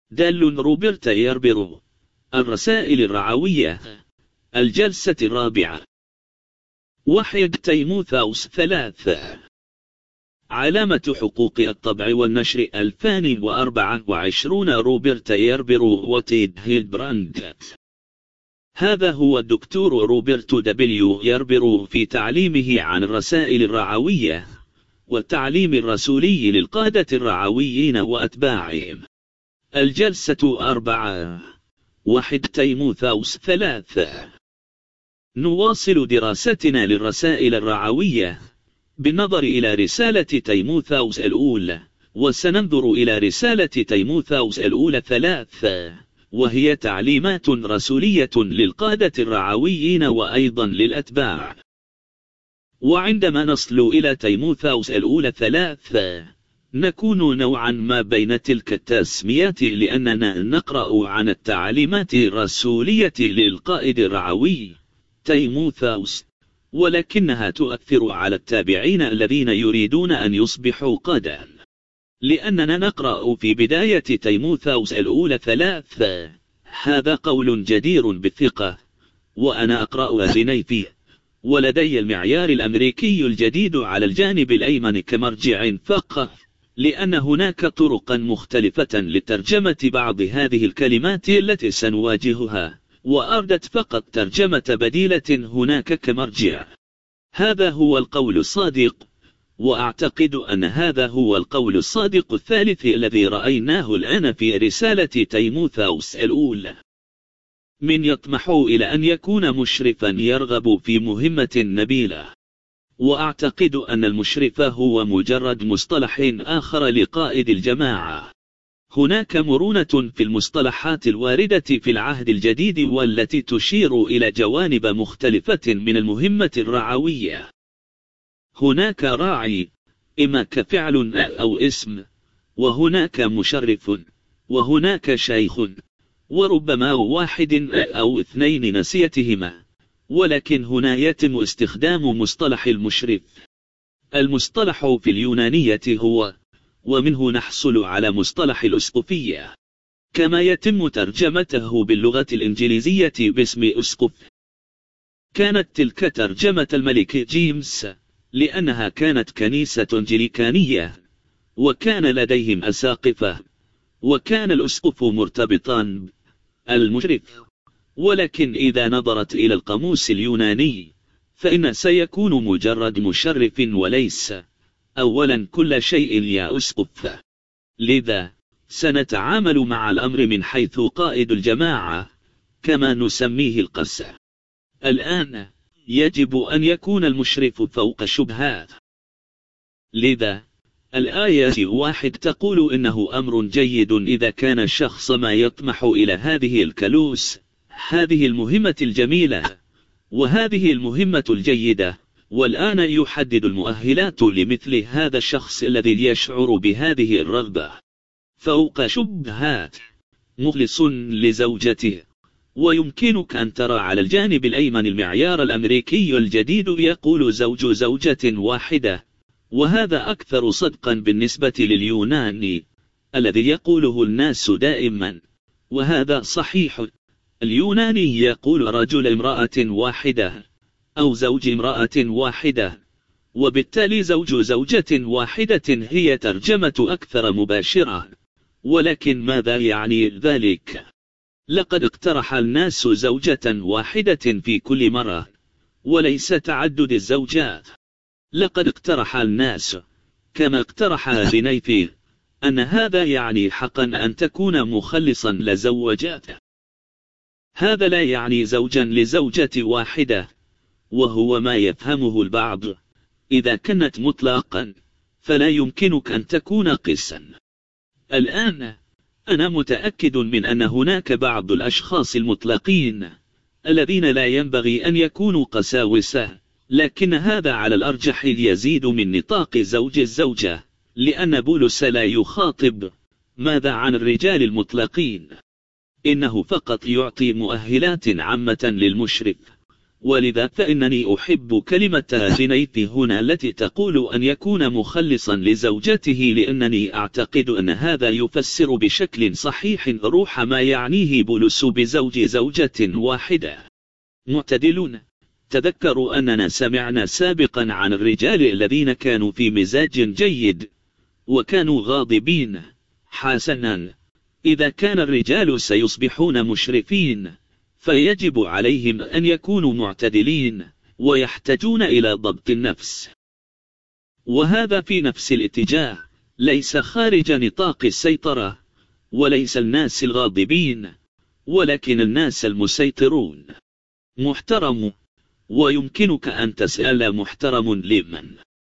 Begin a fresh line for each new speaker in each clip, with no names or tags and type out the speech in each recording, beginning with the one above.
دال روبرت يربرو. الرسائل الرعوية. الجلسة الرابعة. 1 تيموثاوس 3. علامة حقوق الطبع والنشر 2024. روبرت يربرو وتيد هيلبراند. هذا هو الدكتور روبرت دبليو يربرو في تعليمه عن الرسائل الرعوية والتعليم الرسولي للقادة الرعويين وأتباعهم. الجلسة 4. 1 تيموثاوس 3. نواصل دراستنا للرسائل الرعوية بالنظر إلى رسالة تيموثاوس الأولى، وسننظر إلى رسالة تيموثاوس الأولى 3، وهي تعليمات رسولية للقادة الرعويين وأيضا للأتباع. وعندما نصل إلى تيموثاوس الأولى 3 نكون نوعا ما بين تلك التسميات، لأننا نقرأ عن التعليمات الرسولية للقائد الرعوي تيموثاوس، ولكنها تؤثر على التابعين الذين يريدون أن يصبحوا قادة، لأننا نقرأ في بداية تيموثاوس الأولى 3: هذا قول جدير بالثقة، وأنا أقرأ بنيفي، ولدي المعيار الأمريكي الجديد على الجانب الأيمن كمرجع فقط، لأن هناك طرقا مختلفة لترجمة بعض هذه الكلمات التي سنواجهها، وأردت فقط ترجمة بديلة هناك كمرجع. هذا هو القول الصادق، وأعتقد أن هذا هو القول الصادق الثالث الذي رأيناه الآن في رسالة تيموثاوس الأولى. من يطمح إلى أن يكون مشرفا يرغب في مهمة نبيلة، وأعتقد أن المشرف هو مجرد مصطلح آخر لقائد الجماعة. هناك مرونة في المصطلحات الواردة في العهد الجديد والتي تشير إلى جوانب مختلفة من المهمة الرعوية. هناك راعي، إما كفعل أو اسم، وهناك مشرف، وهناك شيخ، وربما واحد أو اثنين نسيتهما، ولكن هنا يتم استخدام مصطلح المشرف. المصطلح في اليونانية هو، ومنه نحصل على مصطلح الأسقفية، كما يتم ترجمته باللغة الإنجليزية باسم أسقف. كانت تلك ترجمة الملك جيمس، لأنها كانت كنيسة أنجليكانية، وكان لديهم أساقفة، وكان الأسقف مرتبطان المشرف. ولكن إذا نظرت إلى القاموس اليوناني فإن سيكون مجرد مشرف وليس أولا كل شيء يا أسقف. لذا سنتعامل مع الأمر من حيث قائد الجماعة، كما نسميه القسة. الآن يجب أن يكون المشرف فوق الشبهات. لذا الآية 1 تقول إنه أمر جيد إذا كان الشخص ما يطمح إلى هذه الكلوس، هذه المهمة الجميلة، وهذه المهمة الجيدة. والآن يحدد المؤهلات لمثل هذا الشخص الذي يشعر بهذه الرغبة. فوق شبهات، مخلص لزوجته. ويمكنك أن ترى على الجانب الأيمن المعيار الأمريكي الجديد يقول زوجة واحدة، وهذا أكثر صدقا بالنسبة لليوناني الذي يقوله الناس دائما، وهذا صحيح. اليوناني يقول رجل امرأة واحدة أو زوج امرأة واحدة، وبالتالي زوجة واحدة هي ترجمة أكثر مباشرة. ولكن ماذا يعني ذلك؟ لقد اقترح الناس زوجة واحدة في كل مرة، وليس تعدد الزوجات. لقد اقترح الناس، كما اقترح بنيفي، أن هذا يعني حقا أن تكون مخلصا لزوجاته. هذا لا يعني زوجا لزوجة واحدة، وهو ما يفهمه البعض. إذا كانت مطلقا فلا يمكنك أن تكون قسا. الآن أنا متأكد من أن هناك بعض الأشخاص المطلقين الذين لا ينبغي أن يكونوا قساوسة، لكن هذا على الأرجح يزيد من نطاق زوج الزوجة، لأن بولس لا يخاطب ماذا عن الرجال المطلقين، إنه فقط يعطي مؤهلات عامة للمشرف. ولذا فإنني أحب كلمة جنيف هنا التي تقول أن يكون مخلصا لزوجته، لأنني أعتقد أن هذا يفسر بشكل صحيح روح ما يعنيه بولس بزوج زوجة واحدة. معتدلون. تذكروا أننا سمعنا سابقا عن الرجال الذين كانوا في مزاج جيد وكانوا غاضبين. حسنا، إذا كان الرجال سيصبحون مشرفين فيجب عليهم أن يكونوا معتدلين ويحتاجون إلى ضبط النفس. وهذا في نفس الاتجاه، ليس خارج نطاق السيطرة، وليس الناس الغاضبين، ولكن الناس المسيطرون. محترم. ويمكنك أن تسأل محترم لمن؟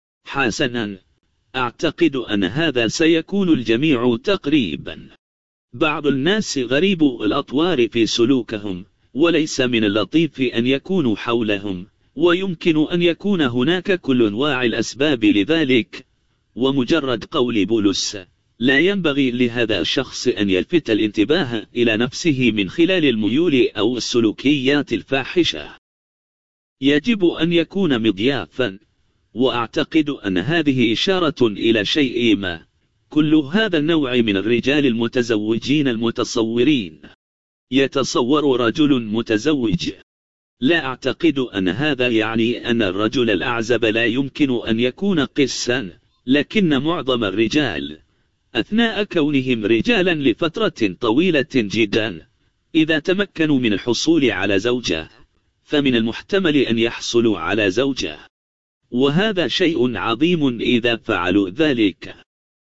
حسنا، أعتقد أن هذا سيكون الجميع تقريبا. بعض الناس غريب الأطوار في سلوكهم، وليس من اللطيف أن يكونوا حولهم، ويمكن أن يكون هناك كل أنواع الأسباب لذلك. ومجرد قول بولس لا ينبغي لهذا الشخص أن يلفت الانتباه إلى نفسه من خلال الميول أو السلوكيات الفاحشة. يجب أن يكون مضيافا، وأعتقد أن هذه إشارة إلى شيء ما. كل هذا النوع من الرجال المتزوجين المتصورين. يتصور رجل متزوج. لا أعتقد أن هذا يعني أن الرجل الأعزب لا يمكن أن يكون قسا، لكن معظم الرجال أثناء كونهم رجالا لفترة طويلة جدا، إذا تمكنوا من الحصول على زوجة فمن المحتمل أن يحصلوا على زوجة، وهذا شيء عظيم إذا فعلوا ذلك.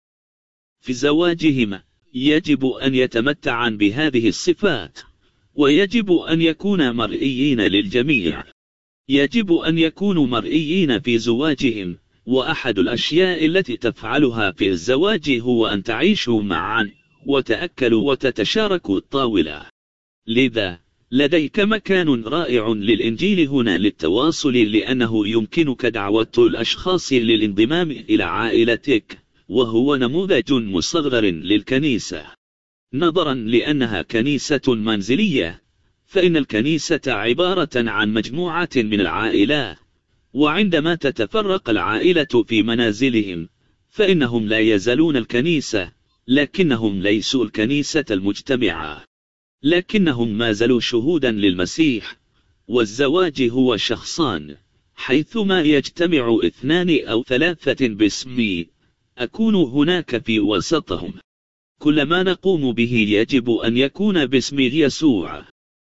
في زواجهم يجب أن يتمتعا بهذه الصفات، ويجب أن يكون مرئيين للجميع. يجب أن يكونوا مرئيين في زواجهم، وأحد الأشياء التي تفعلها في الزواج هو أن تعيشوا معا وتأكلوا وتتشاركوا الطاولة. لذا لديك مكان رائع للإنجيل هنا للتواصل، لأنه يمكنك دعوة الأشخاص للانضمام إلى عائلتك، وهو نموذج مصغر للكنيسة. نظرا لأنها كنيسة منزلية، فإن الكنيسة عبارة عن مجموعة من العائلات، وعندما تتفرق العائلة في منازلهم فإنهم لا يزالون الكنيسة، لكنهم ليسوا الكنيسة المجتمعة، لكنهم ما زالوا شهودا للمسيح. والزواج هو شخصان، حيثما يجتمع 2 أو 3 باسمي أكون هناك في وسطهم. كل ما نقوم به يجب أن يكون باسم يسوع.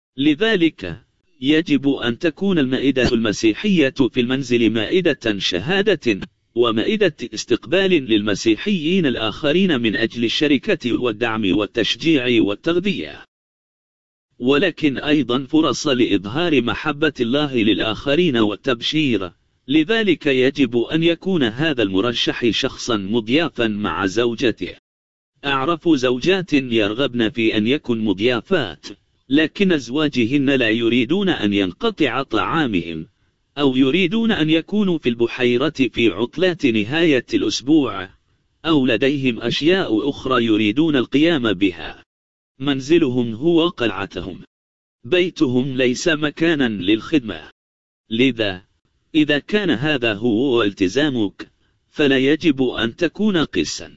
لذلك يجب أن تكون المائدة المسيحية في المنزل مائدة شهادة ومائدة استقبال للمسيحيين الآخرين من أجل الشركة والدعم والتشجيع والتغذية، ولكن أيضا فرص لإظهار محبة الله للآخرين والتبشير. لذلك يجب أن يكون هذا المرشح شخصا مضيافا مع زوجته. أعرف زوجات يرغبن في أن يكن مضيافات، لكن أزواجهن لا يريدون أن ينقطع طعامهم، أو يريدون أن يكونوا في البحيرة في عطلات نهاية الأسبوع، أو لديهم أشياء أخرى يريدون القيام بها. منزلهم هو قلعتهم. بيتهم ليس مكانا للخدمة. لذا إذا كان هذا هو التزامك فلا يجب أن تكون قسا.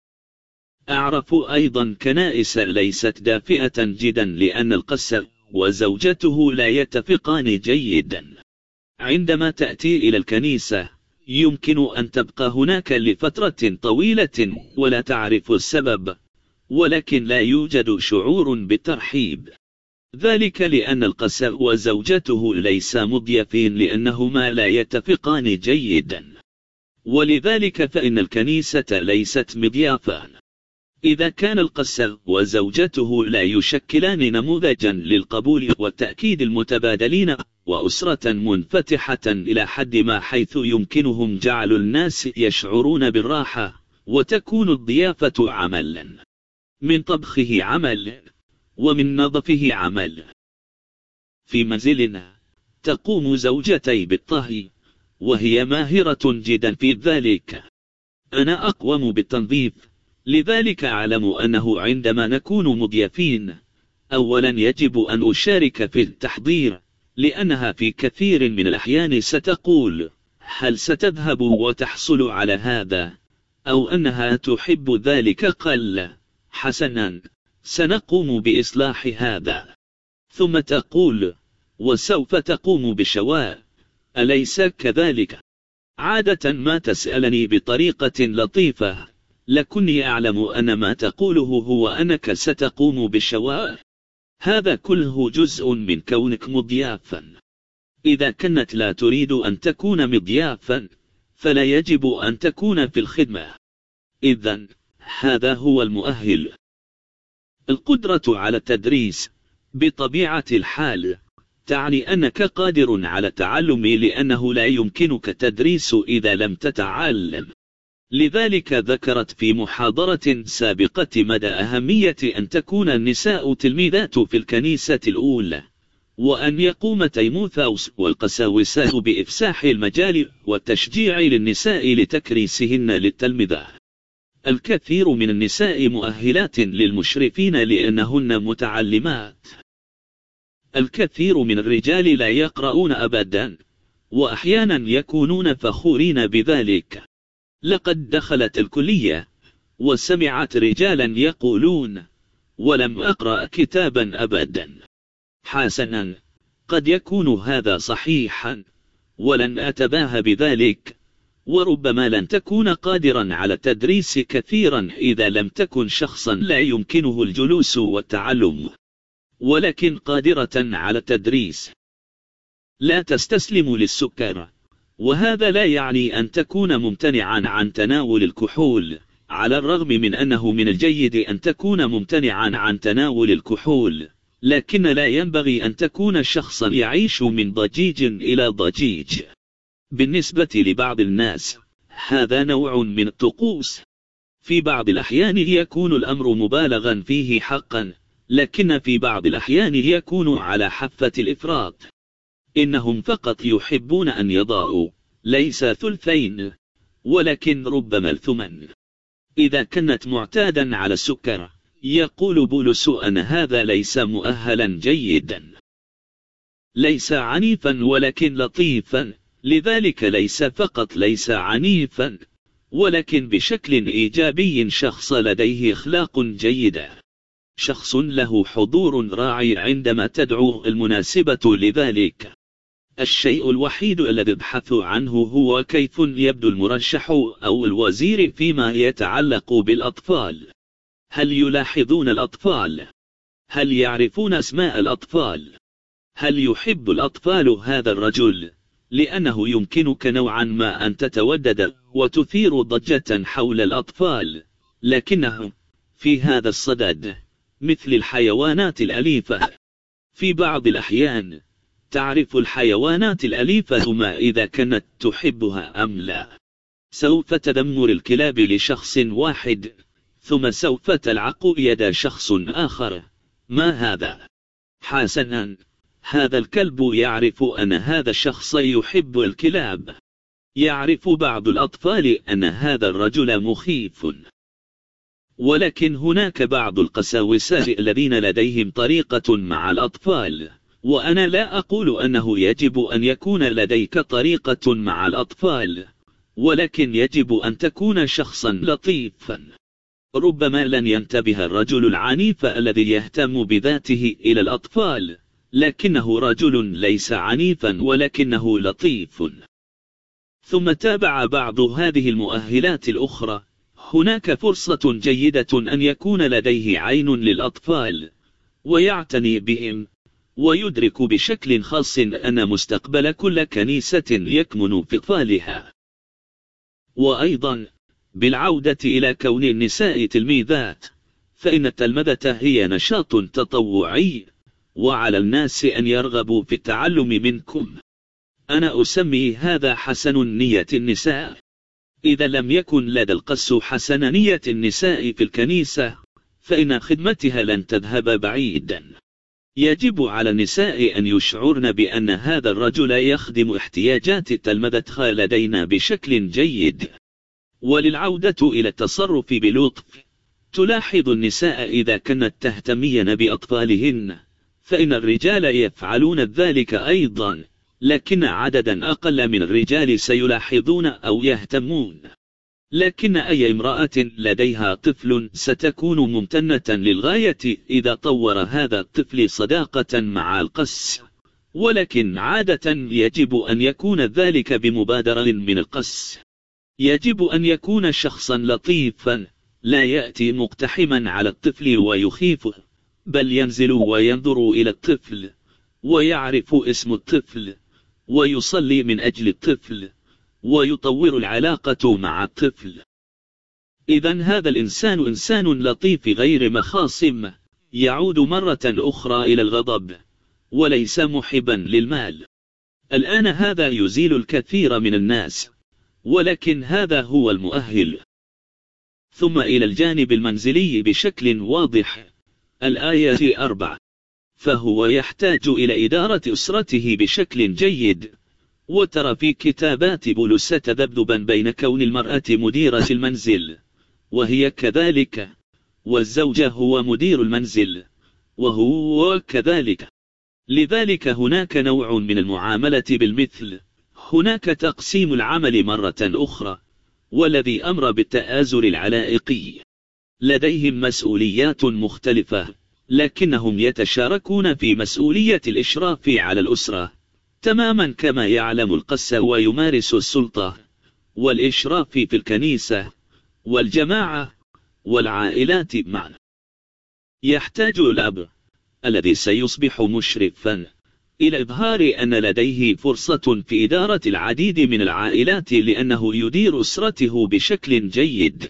أعرف أيضا كنائس ليست دافئة جدا لأن القس وزوجته لا يتفقان جيدا. عندما تأتي إلى الكنيسة يمكن أن تبقى هناك لفترة طويلة ولا تعرف السبب، ولكن لا يوجد شعور بالترحيب. ذلك لأن القس وزوجته ليس مضيافين لأنهما لا يتفقان جيدا، ولذلك فإن الكنيسة ليست مضيافان. إذا كان القس وزوجته لا يشكلان نموذجا للقبول والتأكيد المتبادلين، وأسرة منفتحة إلى حد ما حيث يمكنهم جعل الناس يشعرون بالراحة، وتكون الضيافة عملا، من طبخه عمل، ومن نظفه عمل. في منزلنا تقوم زوجتي بالطهي، وهي ماهرة جدا في ذلك. أنا أقوم بالتنظيف، لذلك أعلم أنه عندما نكون مضيافين أولا يجب أن أشارك في التحضير، لأنها في كثير من الأحيان ستقول: هل ستذهب وتحصل على هذا؟ أو أنها تحب ذلك قل. حسنا، سنقوم بإصلاح هذا. ثم تقول: وسوف تقوم بشواء، أليس كذلك؟ عادة ما تسألني بطريقة لطيفة، لكني أعلم أن ما تقوله هو أنك ستقوم بالشواء. هذا كله جزء من كونك مضيافا. إذا كانت لا تريد أن تكون مضيافا، فلا يجب أن تكون في الخدمة. إذن هذا هو المؤهل. القدرة على التدريس بطبيعة الحال تعني أنك قادر على التعلم، لأنه لا يمكنك تدريس إذا لم تتعلم. لذلك ذكرت في محاضرة سابقة مدى أهمية أن تكون النساء تلميذات في الكنيسة الأولى، وأن يقوم تيموثاوس والقساوسة بإفساح المجال والتشجيع للنساء لتكريسهن للتلمذة. الكثير من النساء مؤهلات للمشرفين لأنهن متعلمات. الكثير من الرجال لا يقرؤون أبدا، وأحيانا يكونون فخورين بذلك. لقد دخلت الكلية وسمعت رجالا يقولون: ولم أقرأ كتابا أبدا. حسنا، قد يكون هذا صحيحا، ولن أتباهى بذلك، وربما لن تكون قادرا على التدريس كثيرا إذا لم تكن شخصا لا يمكنه الجلوس والتعلم، ولكن قادرة على التدريس. لا تستسلم للسكر، وهذا لا يعني أن تكون ممتنعا عن تناول الكحول، على الرغم من أنه من الجيد أن تكون ممتنعا عن تناول الكحول، لكن لا ينبغي أن تكون شخصا يعيش من ضجيج إلى ضجيج. بالنسبة لبعض الناس هذا نوع من الطقوس. في بعض الأحيان يكون الأمر مبالغا فيه حقا، لكن في بعض الأحيان يكون على حافة الإفراط. إنهم فقط يحبون أن يضعوا ليس ثلثين، ولكن ربما الثمن. إذا كانت معتادا على السكر، يقول بولس أن هذا ليس مؤهلا جيدا. ليس عنيفا ولكن لطيفا، لذلك ليس فقط ليس عنيفا، ولكن بشكل إيجابي شخص لديه أخلاق جيدة، شخص له حضور راعي عندما تدعو المناسبة لذلك. الشيء الوحيد الذي ابحث عنه هو كيف يبدو المرشح أو الوزير فيما يتعلق بالأطفال. هل يلاحظون الأطفال؟ هل يعرفون أسماء الأطفال؟ هل يحب الأطفال هذا الرجل؟ لأنه يمكنك نوعا ما أن تتودد وتثير ضجة حول الأطفال، لكنهم في هذا الصدد مثل الحيوانات الأليفة. في بعض الأحيان تعرف الحيوانات الأليفة ما إذا كانت تحبها أم لا. سوف تدمر الكلاب لشخص واحد، ثم سوف تلعق يد شخص آخر. ما هذا؟ حسنا، هذا الكلب يعرف أن هذا الشخص يحب الكلاب. يعرف بعض الأطفال أن هذا الرجل مخيف. ولكن هناك بعض القساوسة الذين لديهم طريقة مع الأطفال، وأنا لا أقول أنه يجب أن يكون لديك طريقة مع الأطفال، ولكن يجب أن تكون شخصا لطيفا. ربما لن ينتبه الرجل العنيف الذي يهتم بذاته إلى الأطفال، لكنه رجل ليس عنيفا ولكنه لطيف. ثم تابع بعض هذه المؤهلات الأخرى: هناك فرصة جيدة أن يكون لديه عين للأطفال ويعتني بهم، ويدرك بشكل خاص أن مستقبل كل كنيسة يكمن في أطفالها. وأيضا بالعودة إلى كون النساء تلميذات، فإن التلمذة هي نشاط تطوعي، وعلى الناس أن يرغبوا في التعلم منكم. أنا أسمي هذا حسن نية النساء. إذا لم يكن لدى القس حسن نية النساء في الكنيسة، فإن خدمتها لن تذهب بعيدا. يجب على النساء أن يشعرن بأن هذا الرجل يخدم احتياجات التلمذة لدينا بشكل جيد. وللعودة إلى التصرف بلطف، تلاحظ النساء إذا كانت تهتمين بأطفالهن، فإن الرجال يفعلون ذلك أيضا، لكن عددا أقل من الرجال سيلاحظون أو يهتمون. لكن أي امرأة لديها طفل ستكون ممتنة للغاية إذا طور هذا الطفل صداقة مع القس، ولكن عادة يجب أن يكون ذلك بمبادرة من القس. يجب أن يكون شخصا لطيفا، لا يأتي مقتحما على الطفل ويخيفه، بل ينزل وينظر إلى الطفل ويعرف اسم الطفل ويصلي من أجل الطفل ويطور العلاقة مع الطفل. إذن هذا الإنسان إنسان لطيف غير مخاصم، يعود مرة أخرى إلى الغضب وليس محبا للمال. الآن هذا يزيل الكثير من الناس، ولكن هذا هو المؤهل. ثم إلى الجانب المنزلي بشكل واضح. الآية 4: فهو يحتاج إلى إدارة أسرته بشكل جيد. وترى في كتابات بولس تذبذبا بين كون المرأة مديرة المنزل وهي كذلك، والزوج هو مدير المنزل وهو كذلك. لذلك هناك نوع من المعاملة بالمثل. هناك تقسيم العمل مرة أخرى، والذي أمر بالتآزر العلائقي. لديهم مسؤوليات مختلفة، لكنهم يتشاركون في مسؤولية الإشراف على الأسرة، تماما كما يعلم القس ويمارس السلطة والإشراف في الكنيسة والجماعة والعائلات معا. يحتاج الأب الذي سيصبح مشرفا إلى إظهار أن لديه فرصة في إدارة العديد من العائلات، لأنه يدير أسرته بشكل جيد.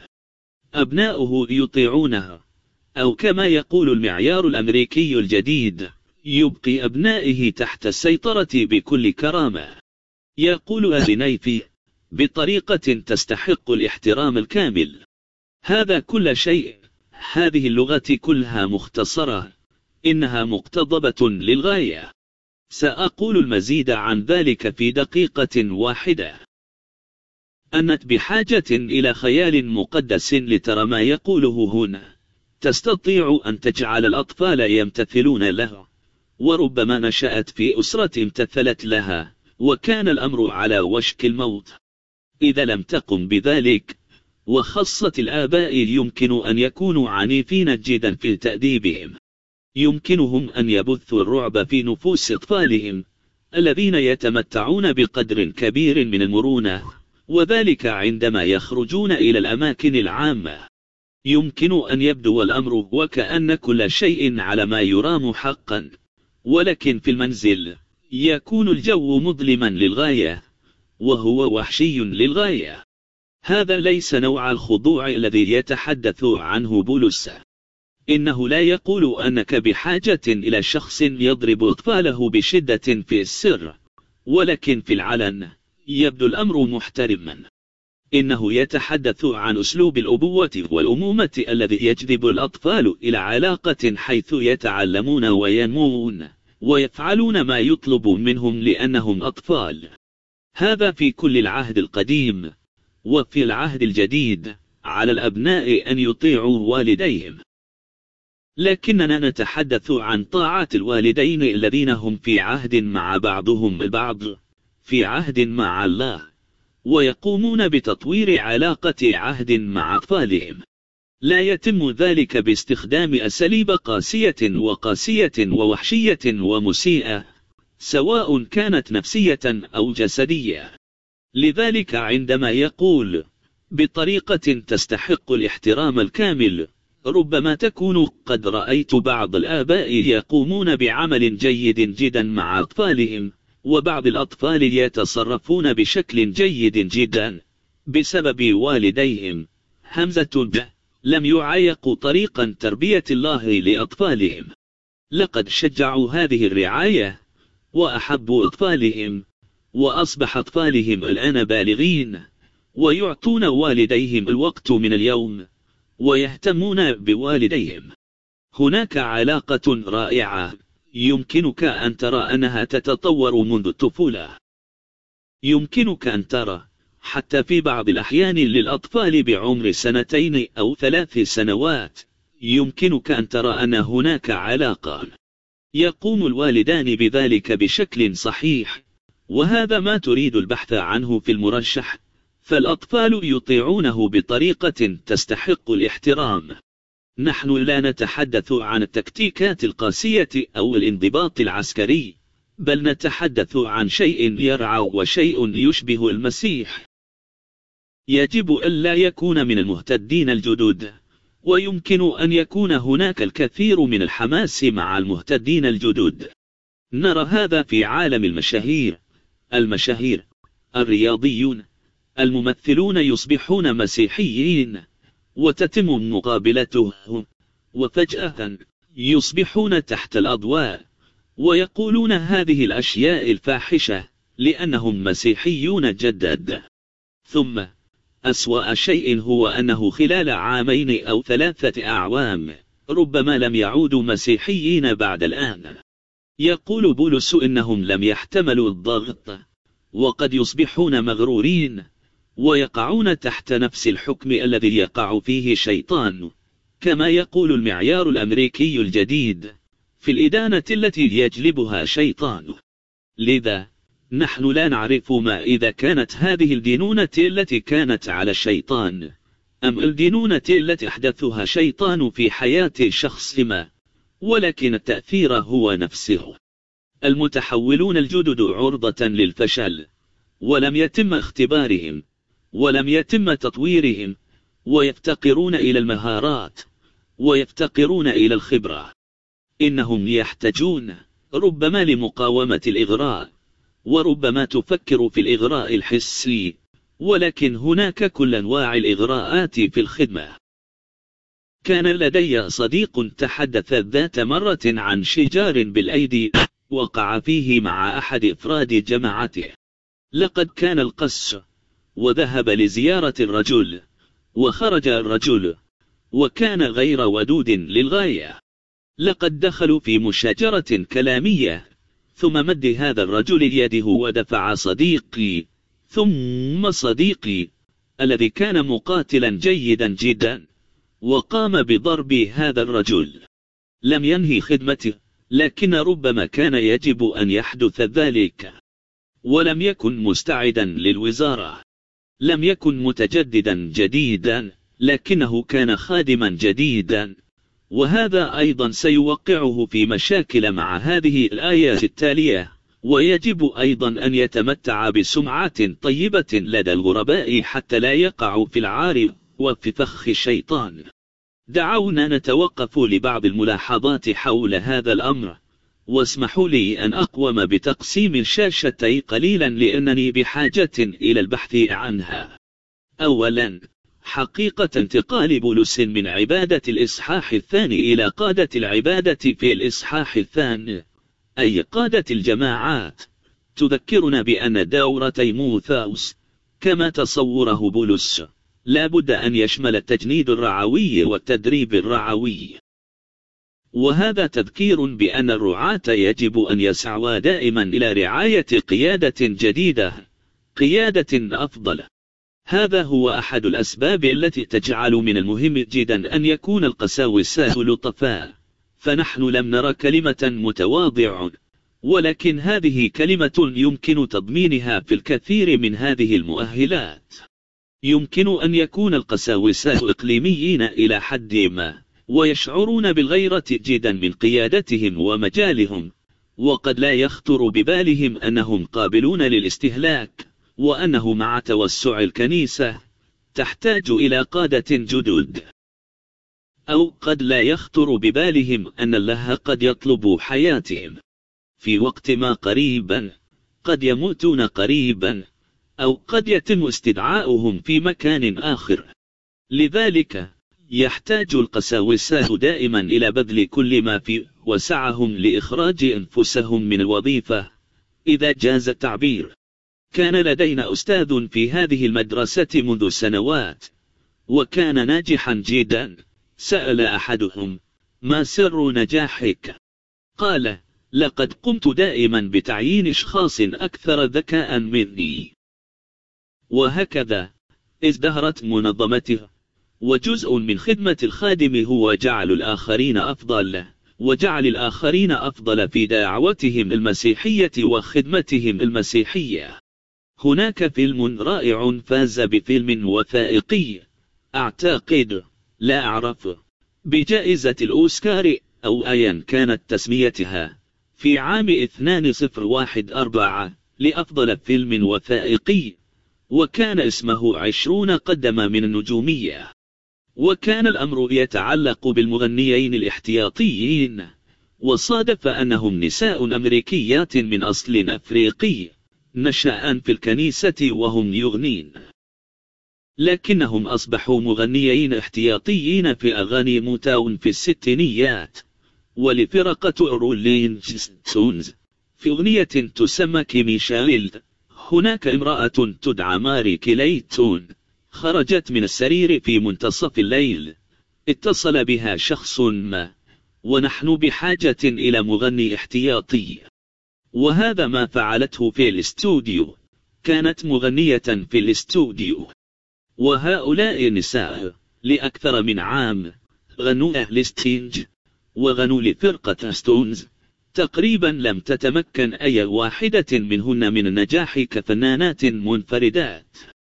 أبناؤه يطيعونه، أو كما يقول المعيار الأمريكي الجديد، يبقي أبنائه تحت السيطرة بكل كرامة. يقول أبنيفي بطريقة تستحق الاحترام الكامل. هذا كل شيء. هذه اللغة كلها مختصرة، إنها مقتضبة للغاية. سأقول المزيد عن ذلك في دقيقة واحدة. أنت بحاجة إلى خيال مقدس لترى ما يقوله هنا. تستطيع أن تجعل الأطفال يمتثلون له، وربما نشأت في أسرة امتثلت لها وكان الأمر على وشك الموت. إذا لم تقم بذلك، وخاصة الآباء، يمكن أن يكونوا عنيفين جدا في تأديبهم. يمكنهم أن يبثوا الرعب في نفوس أطفالهم الذين يتمتعون بقدر كبير من المرونة، وذلك عندما يخرجون إلى الأماكن العامة. يمكن أن يبدو الأمر وكأن كل شيء على ما يرام حقا، ولكن في المنزل يكون الجو مظلما للغاية، وهو وحشي للغاية. هذا ليس نوع الخضوع الذي يتحدث عنه بولس. إنه لا يقول أنك بحاجة إلى شخص يضرب أطفاله بشدة في السر، ولكن في العلن يبدو الأمر محترما. إنه يتحدث عن أسلوب الأبوة والأمومة الذي يجذب الأطفال إلى علاقة حيث يتعلمون وينمون ويفعلون ما يطلب منهم لأنهم أطفال. هذا في كل العهد القديم، وفي العهد الجديد على الأبناء أن يطيعوا والديهم. لكننا نتحدث عن طاعة الوالدين الذين هم في عهد مع بعضهم البعض، في عهد مع الله، ويقومون بتطوير علاقة عهد مع أطفالهم. لا يتم ذلك باستخدام أساليب قاسية ووحشية ومسيئة، سواء كانت نفسية أو جسدية. لذلك عندما يقول بطريقة تستحق الاحترام الكامل، ربما تكون قد رأيت بعض الآباء يقومون بعمل جيد جدا مع أطفالهم، وبعض الأطفال يتصرفون بشكل جيد جدا بسبب والديهم لم يعايقوا طريقا تربية الله لأطفالهم. لقد شجعوا هذه الرعاية وأحبوا أطفالهم، وأصبح أطفالهم الآن بالغين ويعطون والديهم الوقت من اليوم ويهتمون بوالديهم. هناك علاقة رائعة يمكنك أن ترى أنها تتطور منذ الطفولة. يمكنك أن ترى حتى في بعض الأحيان للأطفال بعمر 2 أو 3 سنوات، يمكنك أن ترى أن هناك علاقة. يقوم الوالدان بذلك بشكل صحيح، وهذا ما تريد البحث عنه في المرشح، فالأطفال يطيعونه بطريقة تستحق الاحترام. نحن لا نتحدث عن التكتيكات القاسية أو الانضباط العسكري، بل نتحدث عن شيء يرعى وشيء يشبه المسيح. يجب ألا يكون من المهتدين الجدد، ويمكن أن يكون هناك الكثير من الحماس مع المهتدين الجدد. نرى هذا في عالم المشاهير، الرياضيون، الممثلون يصبحون مسيحيين وتتم مقابلتهم، وفجأة يصبحون تحت الأضواء ويقولون هذه الأشياء الفاحشة لأنهم مسيحيون جدد. ثم أسوأ شيء هو أنه خلال 2 أو 3 أعوام ربما لم يعودوا مسيحيين بعد الآن. يقول بولس إنهم لم يحتملوا الضغط، وقد يصبحون مغرورين ويقعون تحت نفس الحكم الذي يقع فيه شيطان، كما يقول المعيار الأمريكي الجديد في الإدانة التي يجلبها شيطان. لذا نحن لا نعرف ما إذا كانت هذه الدينونة التي كانت على الشيطان أم الدينونة التي أحدثها شيطان في حياة شخص ما، ولكن التأثير هو نفسه. المتحولون الجدد عرضة للفشل، ولم يتم اختبارهم ولم يتم تطويرهم، ويفتقرون إلى المهارات ويفتقرون إلى الخبرة. إنهم يحتاجون ربما لمقاومة الإغراء، وربما تفكر في الإغراء الحسي، ولكن هناك كل أنواع الإغراءات في الخدمة. كان لدي صديق تحدث ذات مرة عن شجار بالأيدي وقع فيه مع أحد أفراد جماعته. لقد كان القس، وذهب لزيارة الرجل، وخرج الرجل وكان غير ودود للغاية. لقد دخلوا في مشاجرة كلامية، ثم مد هذا الرجل يده ودفع صديقي ثم صديقي الذي كان مقاتلا جيدا جدا، وقام بضرب هذا الرجل. لم ينهي خدمته، لكن ربما كان يجب أن يحدث ذلك. ولم يكن مستعدا للوزارة، لم يكن متجددا جديدا، لكنه كان خادما جديدا. وهذا أيضا سيوقعه في مشاكل مع هذه الآية التالية. ويجب أيضا أن يتمتع بسمعة طيبة لدى الغرباء حتى لا يقعوا في العار وفي فخ الشيطان. دعونا نتوقف لبعض الملاحظات حول هذا الأمر، واسمحوا لي أن أقوم بتقسيم الشاشة قليلا لأنني بحاجة إلى البحث عنها. أولا، حقيقة انتقال بولس من عبادة الإصحاح الثاني إلى قادة العبادة في الإصحاح الثاني، أي قادة الجماعات، تذكرنا بأن دور تيموثاوس كما تصوره بولس لا بد أن يشمل التجنيد الرعوي والتدريب الرعوي. وهذا تذكير بأن الرعاة يجب أن يسعوا دائما إلى رعاية قيادة جديدة، قيادة أفضل. هذا هو أحد الأسباب التي تجعل من المهم جدا أن يكون القساوسة لطفاء. فنحن لم نرى كلمة متواضع، ولكن هذه كلمة يمكن تضمينها في الكثير من هذه المؤهلات. يمكن أن يكون القساوسة إقليميين إلى حد ما، ويشعرون بالغيرة جدا من قيادتهم ومجالهم، وقد لا يخطر ببالهم أنهم قابلون للاستهلاك، وأنه مع توسع الكنيسة تحتاج إلى قادة جدد. أو قد لا يخطر ببالهم أن الله قد يطلب حياتهم في وقت ما قريبا، قد يموتون قريبا، أو قد يتم استدعاؤهم في مكان آخر. لذلك يحتاج القساوسة دائما إلى بذل كل ما في وسعهم لإخراج أنفسهم من الوظيفة، إذا جاز التعبير. كان لدينا أستاذ في هذه المدرسة منذ سنوات، وكان ناجحا جدا. سأل أحدهم: ما سر نجاحك؟ قال: لقد قمت دائما بتعيين أشخاص أكثر ذكاء مني. وهكذا ازدهرت منظمته. وجزء من خدمة الخادم هو جعل الآخرين أفضل، وجعل الآخرين أفضل في دعوتهم المسيحية وخدمتهم المسيحية. هناك فيلم رائع فاز بفيلم وثائقي، أعتقد، لا أعرف، بجائزة الأوسكار أو أيا كانت تسميتها، في عام 2014 لأفضل فيلم وثائقي، وكان اسمه 20 قدم من النجومية. وكان الأمر يتعلق بالمغنيين الاحتياطيين، وصادف أنهم نساء أمريكيات من أصل أفريقي نشأن في الكنيسة وهم يغنين، لكنهم أصبحوا مغنيين احتياطيين في أغاني موتاون في الستينيات، ولفرقة رولينج ستونز في أغنية تسمى كيمي شايلد. هناك امرأة تدعى ماري كليتون خرجت من السرير في منتصف الليل، اتصل بها شخص ما، ونحن بحاجة إلى مغني احتياطي، وهذا ما فعلته في الاستوديو. كانت مغنية في الاستوديو، وهؤلاء النساء لأكثر من عام غنوا لستينج وغنوا لفرقة ستونز. تقريبا لم تتمكن أي واحدة منهن من النجاح كفنانات منفردات،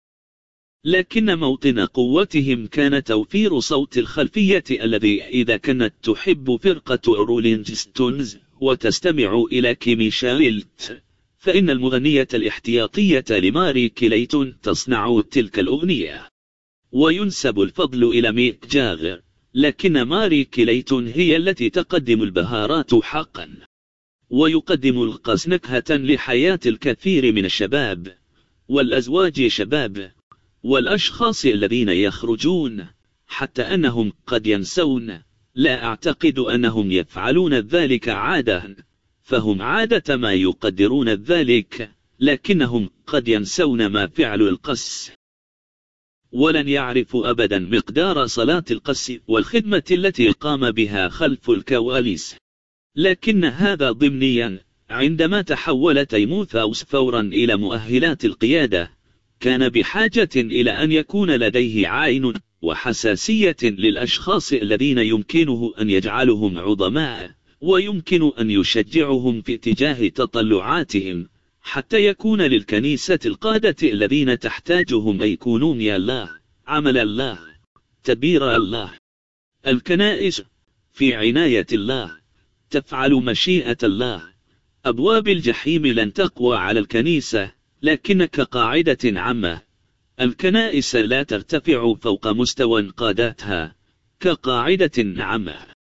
لكن موطن قوتهم كان توفير صوت الخلفية الذي إذا كانت تحب فرقة رولينج ستونز وتستمع إلى كيمي شايلد، فإن المغنية الاحتياطية لماري كليتون تصنع تلك الأغنية. وينسب الفضل إلى ميك جاغر، لكن ماري كليتون هي التي تقدم البهارات حقا، ويقدم القص نكهة لحياة الكثير من الشباب والأزواج شباب والأشخاص الذين يخرجون، حتى أنهم قد ينسون. لا أعتقد أنهم يفعلون ذلك عادة، فهم عادة ما يقدرون ذلك، لكنهم قد ينسون ما فعل القس، ولن يعرفوا أبدا مقدار صلاة القس والخدمة التي قام بها خلف الكواليس. لكن هذا ضمنيا. عندما تحول تيموثاوس فورا إلى مؤهلات القيادة، كان بحاجة إلى أن يكون لديه عين وحساسية للأشخاص الذين يمكنه أن يجعلهم عظماء، ويمكن أن يشجعهم في اتجاه تطلعاتهم، حتى يكون للكنيسة القادة الذين تحتاجهم أن يكونون يا الله، عمل الله، تدبير الله. الكنائس في عناية الله تفعل مشيئة الله. أبواب الجحيم لن تقوى على الكنيسة، لكن كقاعدة عامة الكنائس لا ترتفع فوق مستوى قاداتها كقاعدة عامة.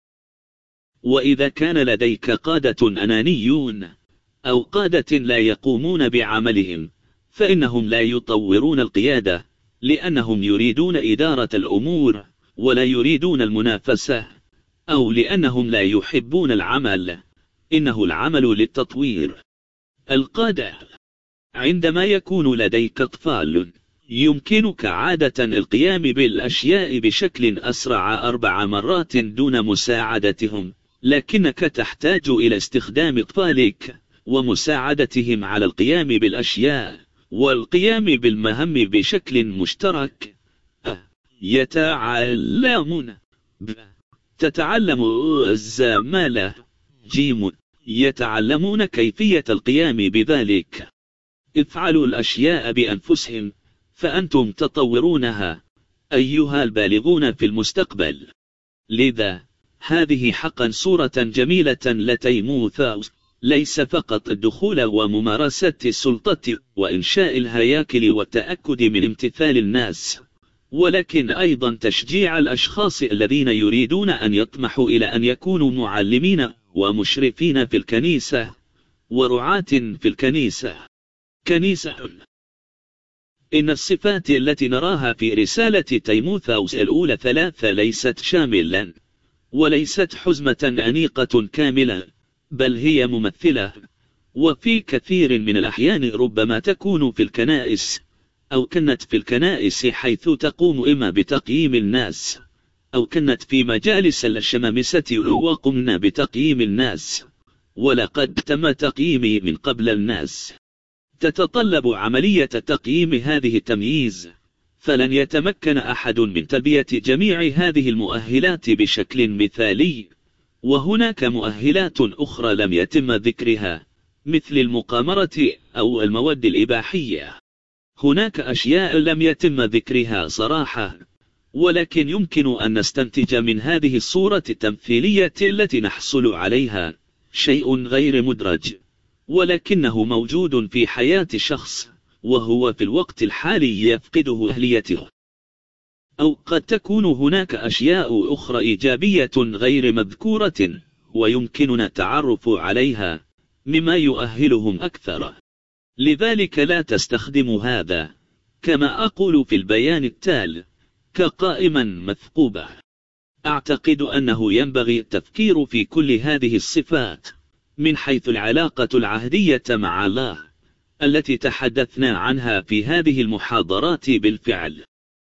وإذا كان لديك قادة أنانيون أو قادة لا يقومون بعملهم، فإنهم لا يطورون القيادة، لأنهم يريدون إدارة الأمور ولا يريدون المنافسة، أو لأنهم لا يحبون العمل، إنه العمل للتطوير. القادة عندما يكون لديك أطفال، يمكنك عادة القيام بالأشياء بشكل أسرع 4 مرات دون مساعدتهم، لكنك تحتاج إلى استخدام أطفالك ومساعدتهم على القيام بالأشياء والقيام بالمهام بشكل مشترك. يتعلمون. تتعلم الزمالة. جيم. يتعلمون كيفية القيام بذلك. افعلوا الأشياء بأنفسهم، فأنتم تطورونها أيها البالغون في المستقبل. لذا هذه حقا صورة جميلة لتيموثاوس، ليس فقط الدخول وممارسة السلطة وإنشاء الهياكل والتأكد من امتثال الناس، ولكن أيضا تشجيع الأشخاص الذين يريدون أن يطمحوا إلى أن يكونوا معلمين ومشرفين في الكنيسة ورعاة في الكنيسة. كنيسة. إن الصفات التي نراها في رسالة تيموثاوس الأولى 3 ليست شاملة، وليست حزمة أنيقة كاملة، بل هي ممثلة، وفي كثير من الأحيان ربما تكون في الكنائس، أو كانت في الكنائس حيث تقوم إما بتقييم الناس، أو كانت في مجالس الشمامسة وقمنا بتقييم الناس، ولقد تم تقييمي من قبل الناس. تتطلب عملية تقييم هذه التمييز، فلن يتمكن أحد من تلبية جميع هذه المؤهلات بشكل مثالي، وهناك مؤهلات أخرى لم يتم ذكرها، مثل المقامرة أو المواد الإباحية. هناك أشياء لم يتم ذكرها صراحة، ولكن يمكن أن نستنتج من هذه الصورة التمثيلية التي نحصل عليها شيء غير مدرج، ولكنه موجود في حياة الشخص، وهو في الوقت الحالي يفقده أهليته. أو قد تكون هناك أشياء أخرى إيجابية غير مذكورة ويمكننا التعرف عليها مما يؤهلهم أكثر. لذلك لا تستخدم هذا، كما أقول في البيان التالي، كقائما مثقوبة. أعتقد أنه ينبغي التفكير في كل هذه الصفات من حيث العلاقة العهدية مع الله التي تحدثنا عنها في هذه المحاضرات بالفعل.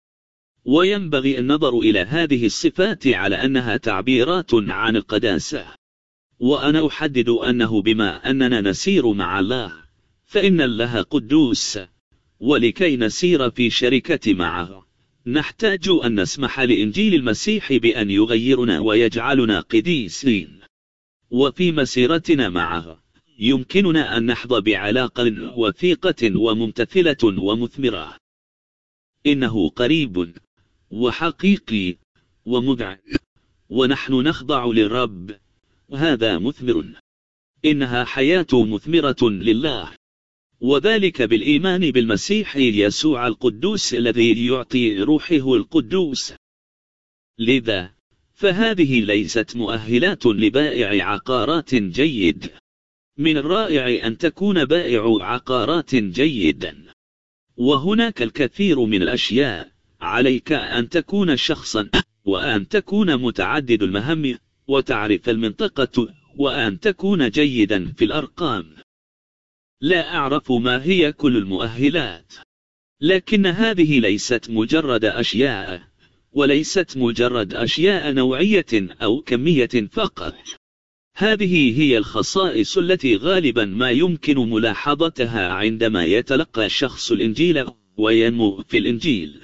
وينبغي النظر إلى هذه الصفات على أنها تعبيرات عن القداسة. وأنا أحدد أنه بما أننا نسير مع الله فإن الله قدوس، ولكي نسير في شركة معه نحتاج أن نسمح لإنجيل المسيح بأن يغيرنا ويجعلنا قديسين. وفي مسيرتنا معه يمكننا أن نحظى بعلاقة وثيقة وممتثلة ومثمرة. إنه قريب وحقيقي ومذعن، ونحن نخضع للرب، هذا مثمر. إنها حياة مثمرة لله، وذلك بالإيمان بالمسيح يسوع القدوس الذي يعطي روحه القدوس. لذا فهذه ليست مؤهلات لبائع عقارات جيد. من الرائع أن تكون بائع عقارات جيدا، وهناك الكثير من الأشياء. عليك أن تكون شخصا، وأن تكون متعدد المهام، وتعرف المنطقة، وأن تكون جيدا في الأرقام. لا أعرف ما هي كل المؤهلات، لكن هذه ليست مجرد أشياء، وليست مجرد أشياء نوعية أو كمية فقط. هذه هي الخصائص التي غالبا ما يمكن ملاحظتها عندما يتلقى الشخص الإنجيل وينمو في الإنجيل،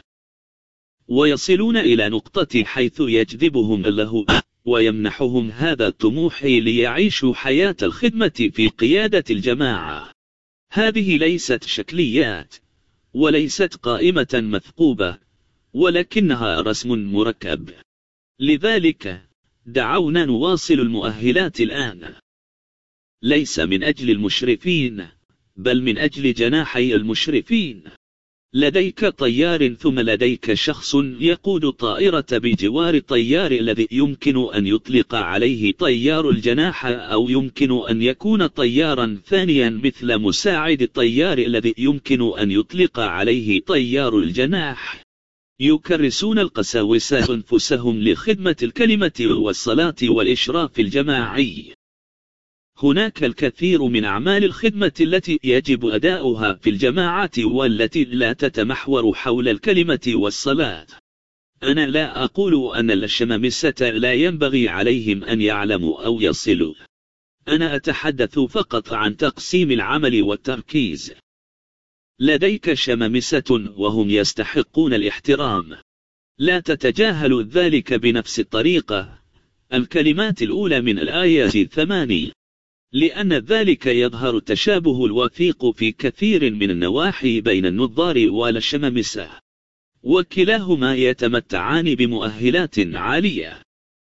ويصلون إلى نقطة حيث يجذبهم الله ويمنحهم هذا الطموح ليعيشوا حياة الخدمة في قيادة الجماعة. هذه ليست شكليات، وليست قائمة مثقوبة، ولكنها رسم مركب. لذلك دعونا نواصل المؤهلات الآن، ليس من أجل المشرفين، بل من أجل جناحي المشرفين. لديك طيار، ثم لديك شخص يقود طائرة بجوار الطيار الذي يمكن أن يطلق عليه طيار الجناح، أو يمكن أن يكون طيارا ثانيا مثل مساعد الطيار الذي يمكن أن يطلق عليه طيار الجناح. يكرسون القساوسة أنفسهم لخدمة الكلمة والصلاة والإشراف الجماعي. هناك الكثير من أعمال الخدمة التي يجب أداؤها في الجماعات، والتي لا تتمحور حول الكلمة والصلاة. أنا لا أقول أن الشمامسة لا ينبغي عليهم أن يعلموا أو يصلوا. أنا أتحدث فقط عن تقسيم العمل والتركيز. لديك شمامسة وهم يستحقون الاحترام. لا تتجاهل ذلك بنفس الطريقة. الكلمات الأولى من الآية 8، لأن ذلك يظهر التشابه الوثيق في كثير من النواحي بين النظار والشمامسة، وكلاهما يتمتعان بمؤهلات عالية.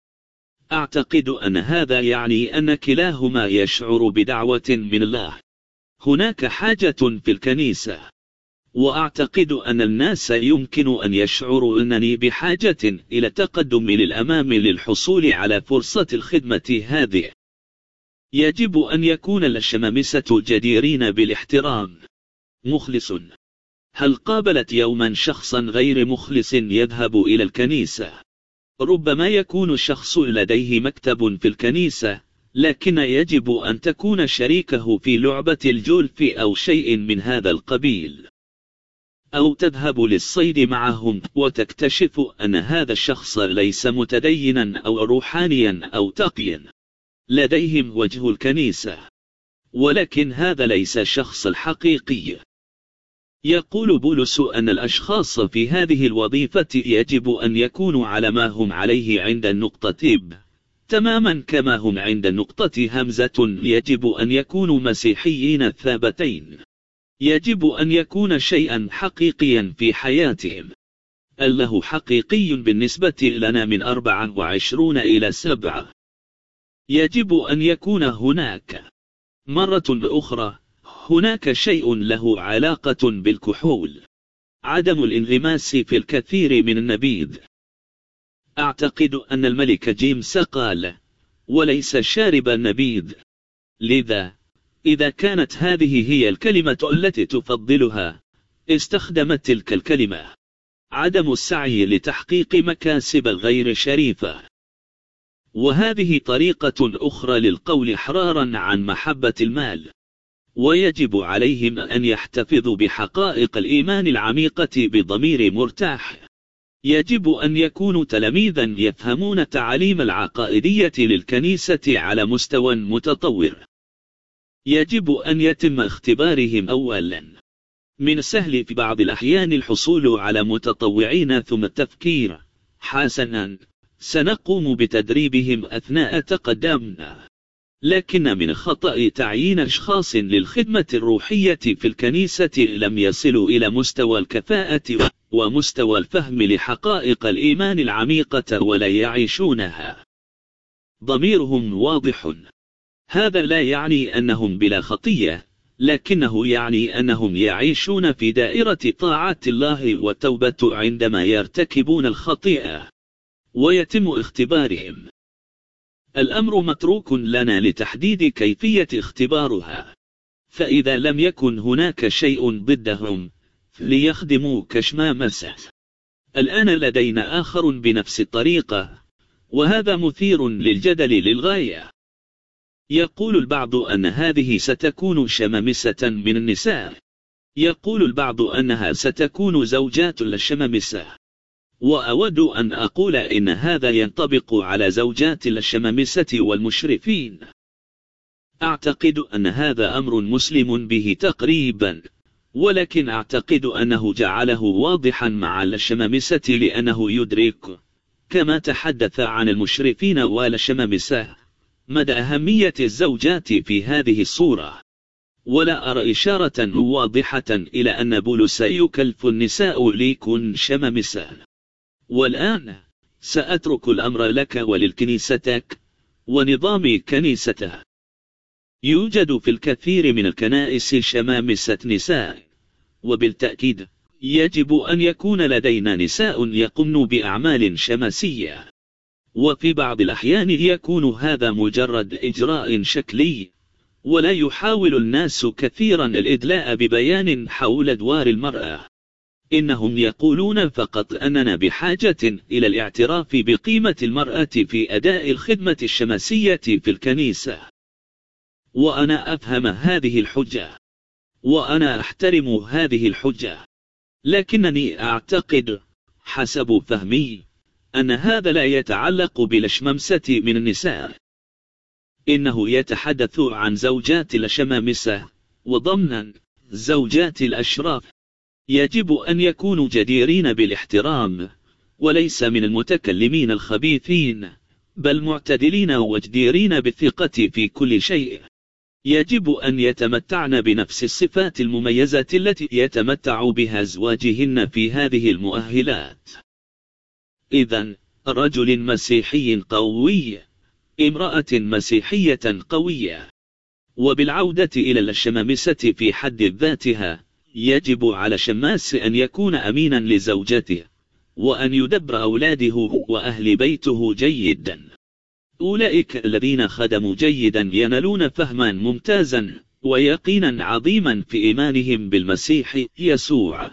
أعتقد أن هذا يعني أن كلاهما يشعر بدعوة من الله. هناك حاجة في الكنيسة، وأعتقد أن الناس يمكن أن يشعروا أنني بحاجة إلى تقدم للأمام للحصول على فرصة الخدمة هذه. يجب أن يكون الشمامسة جديرين بالاحترام. مخلص. هل قابلت يوما شخصا غير مخلص يذهب إلى الكنيسة؟ ربما يكون الشخص لديه مكتب في الكنيسة، لكن يجب أن تكون شريكه في لعبة الجولف أو شيء من هذا القبيل. أو تذهب للصيد معهم وتكتشف أن هذا الشخص ليس متدينا أو روحانيا أو تقيا. لديهم وجه الكنيسة، ولكن هذا ليس الشخص الحقيقي. يقول بولس أن الأشخاص في هذه الوظيفة يجب أن يكونوا على ما هم عليه عند النقطة ب، تماما كما هم عند النقطة همزة يجب أن يكونوا مسيحيين ثابتين. يجب أن يكون شيئا حقيقيا في حياتهم. الله حقيقي بالنسبة لنا من 24 إلى 7. يجب أن يكون هناك. مرة أخرى هناك شيء له علاقة بالكحول. عدم الانغماس في الكثير من النبيذ. أعتقد أن الملك جيمس قال وليس شارب النبيذ. لذا إذا كانت هذه هي الكلمة التي تفضلها استخدمت تلك الكلمة. عدم السعي لتحقيق مكاسب غير شريفة. وهذه طريقة أخرى للقول إحرارا عن محبة المال. ويجب عليهم أن يحتفظوا بحقائق الإيمان العميقة بضمير مرتاح. يجب أن يكونوا تلاميذا يفهمون التعاليم العقائدية للكنيسة على مستوى متطور. يجب أن يتم اختبارهم أولا. من السهل في بعض الأحيان الحصول على متطوعين ثم التفكير حسنا سنقوم بتدريبهم أثناء تقدمنا. لكن من الخطأ تعيين أشخاص للخدمة الروحية في الكنيسة لم يصلوا إلى مستوى الكفاءة ومستوى الفهم لحقائق الإيمان العميقة ولا يعيشونها. ضميرهم واضح. هذا لا يعني أنهم بلا خطية، لكنه يعني أنهم يعيشون في دائرة طاعة الله والتوبة عندما يرتكبون الخطيئة. ويتم اختبارهم. الأمر متروك لنا لتحديد كيفية اختبارها. فإذا لم يكن هناك شيء ضدهم ليخدموا كشمامسة. الآن لدينا آخر بنفس الطريقة، وهذا مثير للجدل للغاية. يقول البعض أن هذه ستكون شمامسة من النساء. يقول البعض أنها ستكون زوجات للشمامسة. وأود أن أقول إن هذا ينطبق على زوجات الشمامسة والمشرفين. أعتقد أن هذا أمر مسلم به تقريبا، ولكن أعتقد أنه جعله واضحا مع الشمامسة لأنه يدرك كما تحدث عن المشرفين والشمامسة مدى أهمية الزوجات في هذه الصورة. ولا أرى إشارة واضحة إلى أن بولس يكلف النساء ليكن شمامسة. والآن سأترك الأمر لك وللكنيستك ونظام كنيسته. يوجد في الكثير من الكنائس شمامسة نساء، وبالتأكيد يجب أن يكون لدينا نساء يقمن بأعمال شماسية. وفي بعض الأحيان يكون هذا مجرد إجراء شكلي، ولا يحاول الناس كثيرا الإدلاء ببيان حول أدوار المرأة. إنهم يقولون فقط أننا بحاجة إلى الاعتراف بقيمة المرأة في أداء الخدمة الشماسية في الكنيسة. وأنا أفهم هذه الحجة، وأنا أحترم هذه الحجة، لكنني أعتقد حسب فهمي أن هذا لا يتعلق بالشمامسة من النساء. إنه يتحدث عن زوجات الشمامسة، وضمنا زوجات الأشراف. يجب أن يكونوا جديرين بالاحترام، وليس من المتكلمين الخبيثين، بل معتدلين وجديرين بالثقة في كل شيء. يجب أن يتمتعن بنفس الصفات المميزة التي يتمتع بها أزواجهن في هذه المؤهلات. إذن رجل مسيحي قوي، امرأة مسيحية قوية. وبالعودة إلى الشمامسة في حد ذاتها، يجب على شماس أن يكون أمينا لزوجته، وأن يدبر أولاده وأهل بيته جيدا. أولئك الذين خدموا جيدا ينالون فهما ممتازا ويقينا عظيما في إيمانهم بالمسيح يسوع.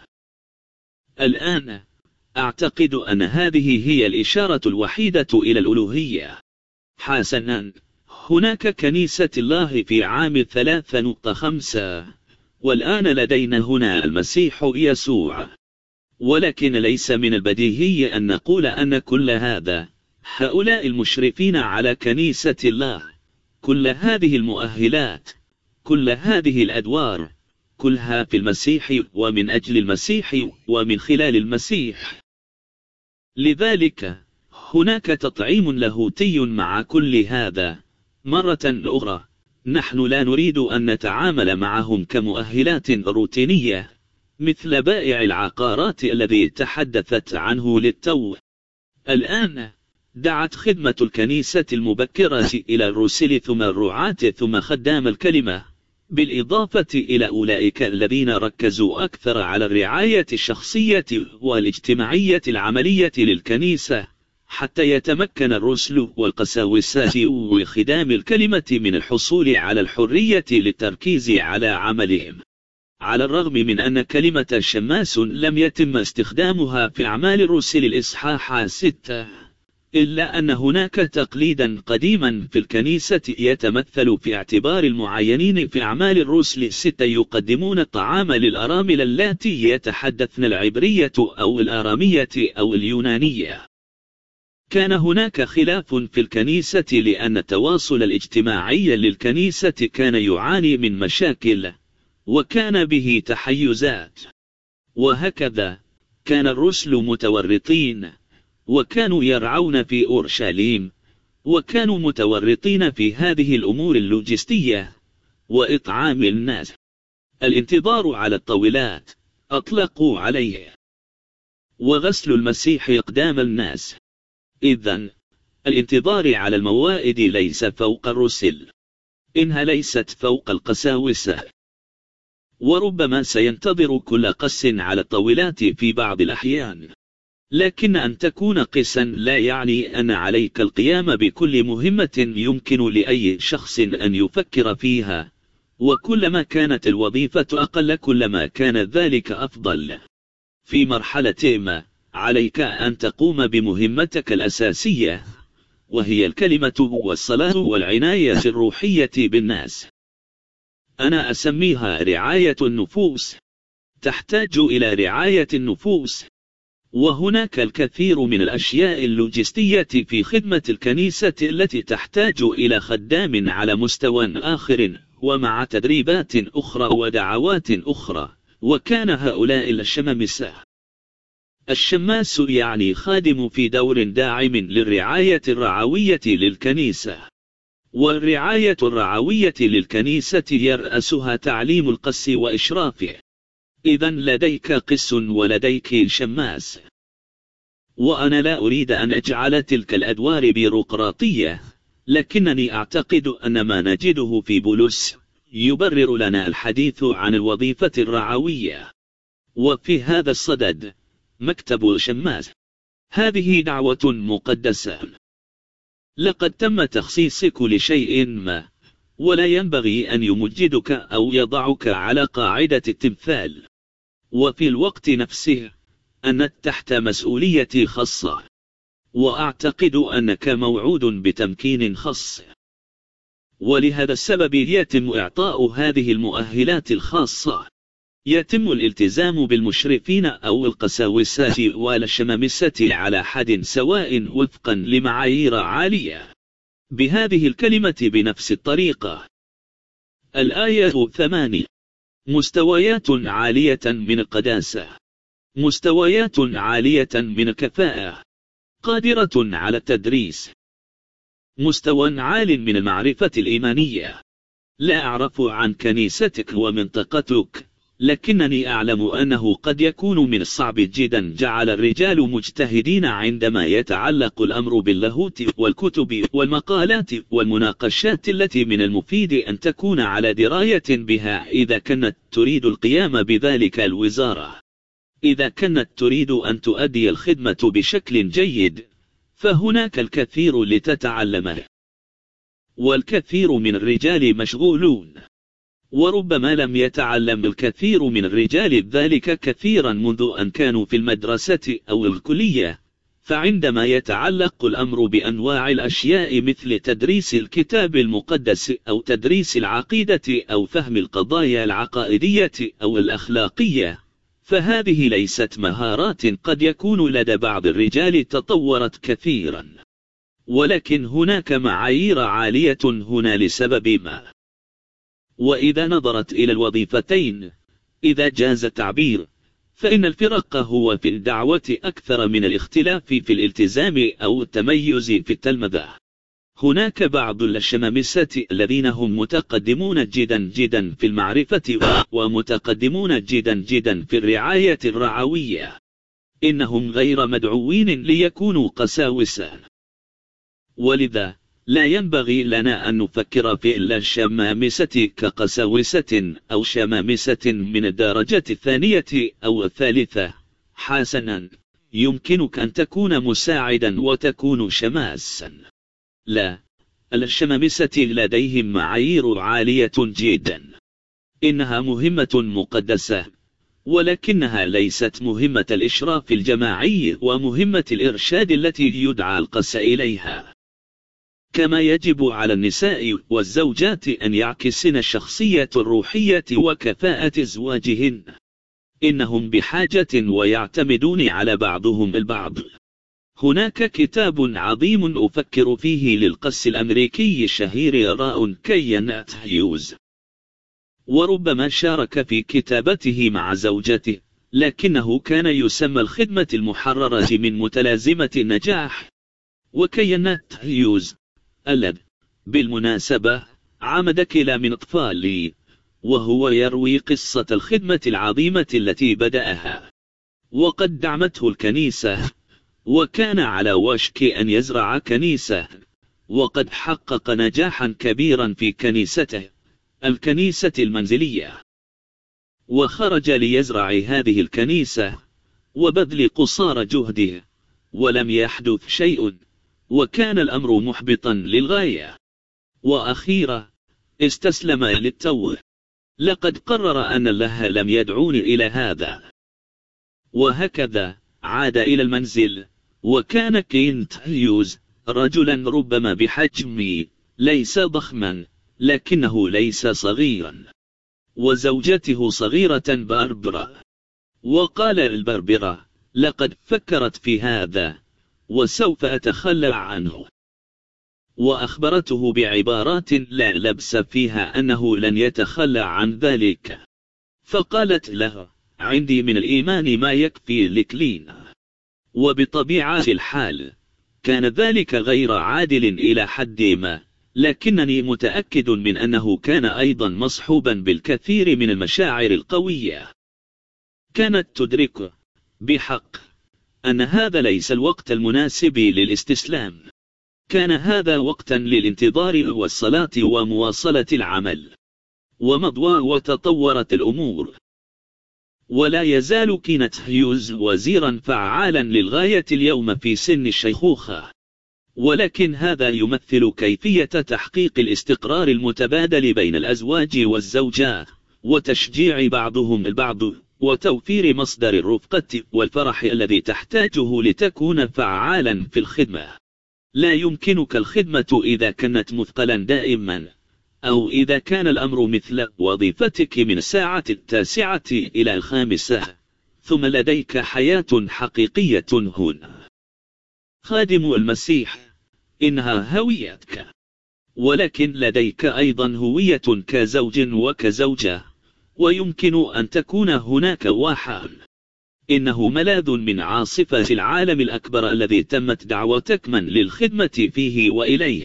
الآن أعتقد أن هذه هي الإشارة الوحيدة إلى الألوهية. حسنا، هناك كنيسة الله في عام 3.5، والآن لدينا هنا المسيح يسوع. ولكن ليس من البديهي أن نقول أن كل هؤلاء المشرفين على كنيسة الله، كل هذه المؤهلات، كل هذه الأدوار، كلها في المسيح ومن أجل المسيح ومن خلال المسيح. لذلك هناك تطعيم لاهوتي مع كل هذا. مرة أخرى، نحن لا نريد أن نتعامل معهم كمؤهلات روتينية مثل بائع العقارات الذي تحدثت عنه للتو. الآن دعت خدمة الكنيسة المبكرة إلى الرسل ثم الرعاة ثم خدام الكلمة، بالإضافة إلى أولئك الذين ركزوا أكثر على الرعاية الشخصية والاجتماعية العملية للكنيسة، حتى يتمكن الرسل والقساوسات وخدام الكلمة من الحصول على الحرية للتركيز على عملهم. على الرغم من أن كلمة شماس لم يتم استخدامها في أعمال الرسل الإصحاح 6، إلا أن هناك تقليدا قديما في الكنيسة يتمثل في اعتبار المعينين في أعمال الرسل 6 يقدمون الطعام للأرامل اللاتي يتحدثن العبرية أو الآرامية أو اليونانية. كان هناك خلاف في الكنيسة لأن التواصل الاجتماعي للكنيسة كان يعاني من مشاكل وكان به تحيزات، وهكذا كان الرسل متورطين، وكانوا يرعون في أورشليم، وكانوا متورطين في هذه الأمور اللوجستية وإطعام الناس. الانتظار على الطاولات أطلقوا عليه، وغسل المسيح إقدام الناس. إذن الانتظار على الموائد ليس فوق الرسل، إنها ليست فوق القساوسة، وربما سينتظر كل قس على الطاولات في بعض الأحيان، لكن أن تكون قسا لا يعني أن عليك القيام بكل مهمة يمكن لأي شخص أن يفكر فيها، وكلما كانت الوظيفة أقل كلما كان ذلك أفضل. في مرحلة ما عليك أن تقوم بمهمتك الأساسية، وهي الكلمة والصلاة والعناية الروحية بالناس. أنا أسميها رعاية النفوس. تحتاج إلى رعاية النفوس، وهناك الكثير من الأشياء اللوجستية في خدمة الكنيسة التي تحتاج إلى خدام على مستوى آخر ومع تدريبات أخرى ودعوات أخرى، وكان هؤلاء الشمامسة. الشماس يعني خادم في دور داعم للرعاية الرعوية للكنيسة، والرعاية الرعوية للكنيسة يرأسها تعليم القس وإشرافه. إذن لديك قس ولديك شماس، وأنا لا أريد أن أجعل تلك الأدوار بيروقراطية، لكنني أعتقد أن ما نجده في بولس يبرر لنا الحديث عن الوظيفة الرعوية. وفي هذا الصدد مكتب الشماس هذه دعوة مقدسة. لقد تم تخصيص كل شيء ما، ولا ينبغي أن يمجدك أو يضعك على قاعدة التمثال. وفي الوقت نفسه أنك تحت مسؤولية خاصة، وأعتقد أنك موعود بتمكين خاص، ولهذا السبب يتم إعطاء هذه المؤهلات الخاصة. يتم الالتزام بالمشرفين أو القساوسات والشمامسة على حد سواء وفقا لمعايير عالية بهذه الكلمة بنفس الطريقة. الآية 8: مستويات عالية من القداسة، مستويات عالية من الكفاءة، قادرة على التدريس، مستوى عال من المعرفة الإيمانية. لا أعرف عن كنيستك ومنطقتك، لكنني أعلم أنه قد يكون من الصعب جدا جعل الرجال مجتهدين عندما يتعلق الأمر باللاهوت والكتب والمقالات والمناقشات التي من المفيد أن تكون على دراية بها إذا كانت تريد القيام بذلك الوزارة. إذا كانت تريد أن تؤدي الخدمة بشكل جيد، فهناك الكثير لتتعلمه، والكثير من الرجال مشغولون، وربما لم يتعلم الكثير من الرجال ذلك كثيرا منذ أن كانوا في المدرسة أو الكلية. فعندما يتعلق الأمر بأنواع الأشياء مثل تدريس الكتاب المقدس أو تدريس العقيدة أو فهم القضايا العقائدية أو الأخلاقية، فهذه ليست مهارات قد يكون لدى بعض الرجال تطورت كثيرا، ولكن هناك معايير عالية هنا لسبب ما. وإذا نظرت إلى الوظيفتين، إذا جاز التعبير، فإن الفرق هو في الدعوة أكثر من الاختلاف في الالتزام أو التميز في التلمذة. هناك بعض الشمامسة الذين هم متقدمون جدا في المعرفة ومتقدمون جدا في الرعاية الرعوية. إنهم غير مدعوين ليكونوا قساوسة، ولذا لا ينبغي لنا أن نفكر في الشمامسة كقساوسة أو شمامسة من الدرجة الثانية أو الثالثة. حسنا، يمكنك أن تكون مساعدا وتكون شماسا. لا، الشمامسة لديهم معايير عالية جدا. إنها مهمة مقدسة، ولكنها ليست مهمة الإشراف الجماعي ومهمة الإرشاد التي يدعى القس إليها. كما يجب على النساء والزوجات أن يعكسن الشخصية الروحية وكفاءة أزواجهن. إنهم بحاجة ويعتمدون على بعضهم البعض. هناك كتاب عظيم أفكر فيه للقس الأمريكي الشهير راء كين هيوز، وربما شارك في كتابته مع زوجته، لكنه كان يسمى الخدمة المحررة من متلازمة النجاح. وكين هيوز الذي بالمناسبة عمد كلا من أطفالي، وهو يروي قصة الخدمة العظيمة التي بدأها وقد دعمته الكنيسة، وكان على وشك أن يزرع كنيسة، وقد حقق نجاحا كبيرا في كنيسته، الكنيسة المنزلية. وخرج ليزرع هذه الكنيسة وبذل قصارى جهده، ولم يحدث شيء، وكان الأمر محبطا للغاية. وأخيرا استسلم للتوه. لقد قرر أن الله لم يدعوني إلى هذا. وهكذا عاد إلى المنزل. وكان كينت هيوز رجلا ربما بحجمي، ليس ضخما لكنه ليس صغيرا، وزوجته صغيرة باربرا. وقال البربرة: لقد فكرت في هذا وسوف أتخلى عنه. وأخبرته بعبارات لا لبس فيها أنه لن يتخلى عن ذلك. فقالت له: عندي من الإيمان ما يكفي لكلين. وبطبيعة الحال كان ذلك غير عادل إلى حد ما، لكنني متأكد من أنه كان أيضا مصحوبا بالكثير من المشاعر القوية. كانت تدرك بحق أن هذا ليس الوقت المناسب للاستسلام. كان هذا وقتا للانتظار والصلاة ومواصلة العمل. ومضى وتطورت الأمور. ولا يزال كينت هيوز وزيرا فعالا للغاية اليوم في سن الشيخوخة، ولكن هذا يمثل كيفية تحقيق الاستقرار المتبادل بين الأزواج والزوجات، وتشجيع بعضهم البعض، وتوفير مصدر الرفقة والفرح الذي تحتاجه لتكون فعالا في الخدمة. لا يمكنك الخدمة إذا كانت مثقلا دائما، أو إذا كان الأمر مثل وظيفتك من الساعة 9 إلى 5، ثم لديك حياة حقيقية هنا. خادم المسيح إنها هويتك، ولكن لديك أيضا هوية كزوج وكزوجة، ويمكن أن تكون هناك واحد. إنه ملاذ من عاصفة العالم الأكبر الذي تمت دعوتك من للخدمة فيه وإليه.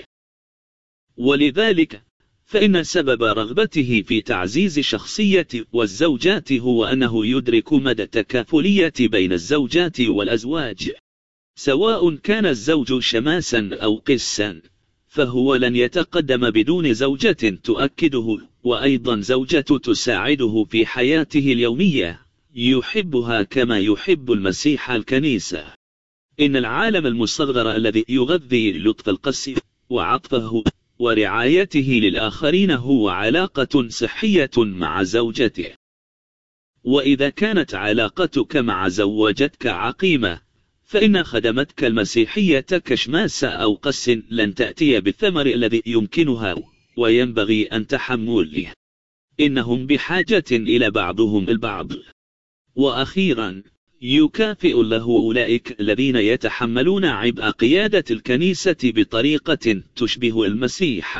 ولذلك فإن سبب رغبته في تعزيز شخصية والزوجات هو أنه يدرك مدى التكافلية بين الزوجات والأزواج. سواء كان الزوج شماسا أو قسا، فهو لن يتقدم بدون زوجة تؤكده، وأيضا زوجة تساعده في حياته اليومية، يحبها كما يحب المسيح الكنيسة. إن العالم المصغر الذي يغذي لطف القس وعطفه ورعايته للآخرين هو علاقة صحية مع زوجته. وإذا كانت علاقتك مع زوجتك عقيمة، فإن خدمتك المسيحية كشماسة أو قس لن تأتي بالثمر الذي يمكنها وينبغي أن تحمله. إنهم بحاجة إلى بعضهم البعض. وأخيرا يكافئ الله أولئك الذين يتحملون عبء قيادة الكنيسة بطريقة تشبه المسيح.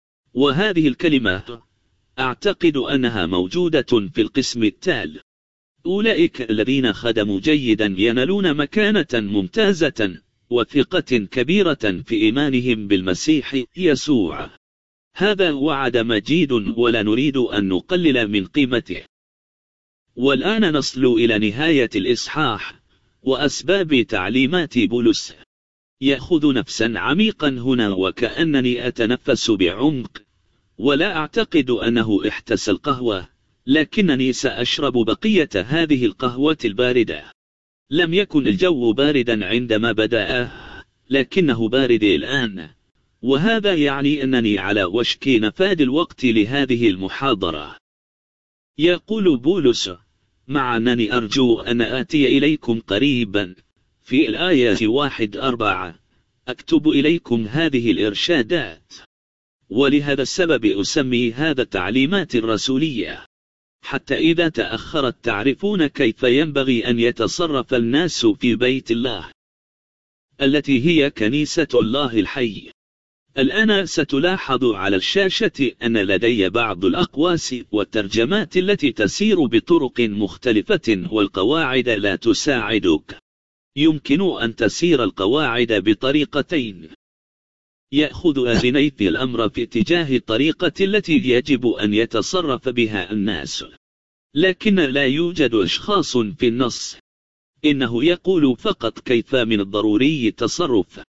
وهذه الكلمة أعتقد أنها موجودة في القسم التالي. أولئك الذين خدموا جيدا ينالون مكانة ممتازة وثقة كبيرة في إيمانهم بالمسيح يسوع. هذا وعد مجيد ولا نريد أن نقلل من قيمته. والآن نصل إلى نهاية الإصحاح وأسباب تعليمات بولس. يأخذ نفسا عميقا هنا وكأنني أتنفس بعمق، ولا أعتقد أنه احتسى القهوة، لكنني سأشرب بقية هذه القهوة الباردة. لم يكن الجو باردا عندما بدأ، لكنه بارد الآن، وهذا يعني أنني على وشك نفاذ الوقت لهذه المحاضرة. يقول بولس: مع أنني أرجو أن آتي إليكم قريبا، في الآية 1:4 أكتب إليكم هذه الإرشادات. ولهذا السبب أسمي هذا تعليمات الرسولية، حتى إذا تأخرت تعرفون كيف ينبغي أن يتصرف الناس في بيت الله التي هي كنيسة الله الحي. الآن ستلاحظ على الشاشة أن لدي بعض الأقواس والترجمات التي تسير بطرق مختلفة، والقواعد لا تساعدك. يمكن أن تسير القواعد بطريقتين. يأخذ أذنيث الأمر في اتجاه الطريقة التي يجب أن يتصرف بها الناس، لكن لا يوجد أشخاص في النص. إنه يقول فقط كيف من الضروري التصرف،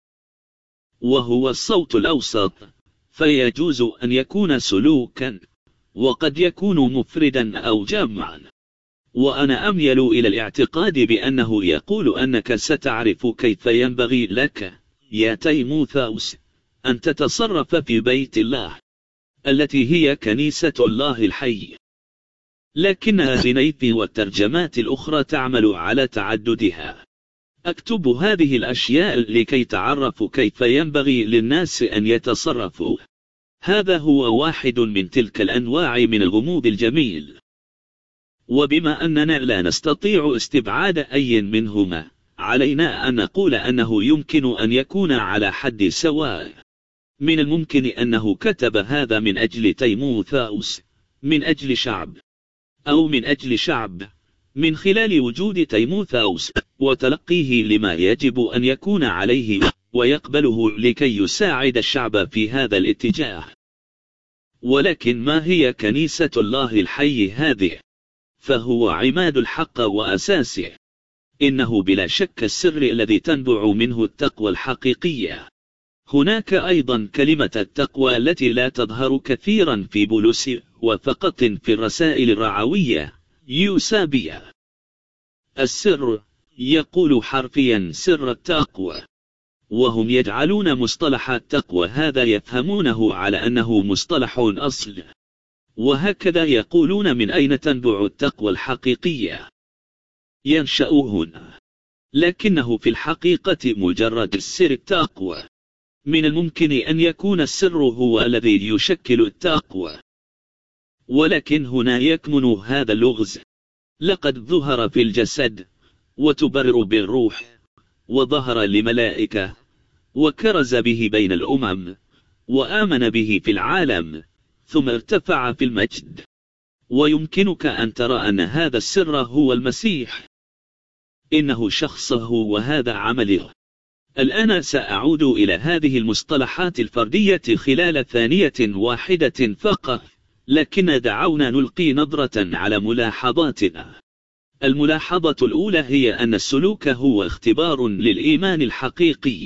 وهو الصوت الأوسط، فيجوز أن يكون سلوكا، وقد يكون مفردا أو جمعا. وأنا أميل إلى الاعتقاد بأنه يقول أنك ستعرف كيف ينبغي لك يا تيموثاوس أن تتصرف في بيت الله التي هي كنيسة الله الحي. لكن أذنيث والترجمات الأخرى تعمل على تعددها. أكتب هذه الأشياء لكي تعرفوا كيف ينبغي للناس أن يتصرفوا. هذا هو واحد من تلك الأنواع من الغموض الجميل. وبما أننا لا نستطيع استبعاد أي منهما، علينا أن نقول أنه يمكن أن يكون على حد سواء. من الممكن أنه كتب هذا من أجل تيموثاوس، من أجل شعب، أو من أجل شعب، من خلال وجود تيموثاوس وتلقيه لما يجب أن يكون عليه ويقبله لكي يساعد الشعب في هذا الاتجاه. ولكن ما هي كنيسة الله الحي هذه؟ فهو عماد الحق وأساسه. إنه بلا شك السر الذي تنبع منه التقوى الحقيقية. هناك أيضا كلمة التقوى التي لا تظهر كثيرا في بولس وفقط في الرسائل الرعوية، يوسابية. السر، يقول حرفيا سر التقوى. وهم يجعلون مصطلح التقوى هذا يفهمونه على أنه مصطلح أصل، وهكذا يقولون من أين تنبع التقوى الحقيقية. ينشأ هنا، لكنه في الحقيقة مجرد السر التقوى. من الممكن أن يكون السر هو الذي يشكل التقوى، ولكن هنا يكمن هذا اللغز. لقد ظهر في الجسد، وتبرر بالروح، وظهر لملائكة، وكرز به بين الأمم، وآمن به في العالم، ثم ارتفع في المجد. ويمكنك أن ترى أن هذا السر هو المسيح. إنه شخصه وهذا عمله. الآن سأعود إلى هذه المصطلحات الفردية خلال ثانية واحدة فقط، لكن دعونا نلقي نظرة على ملاحظاتنا. الملاحظة الأولى هي أن السلوك هو اختبار للإيمان الحقيقي.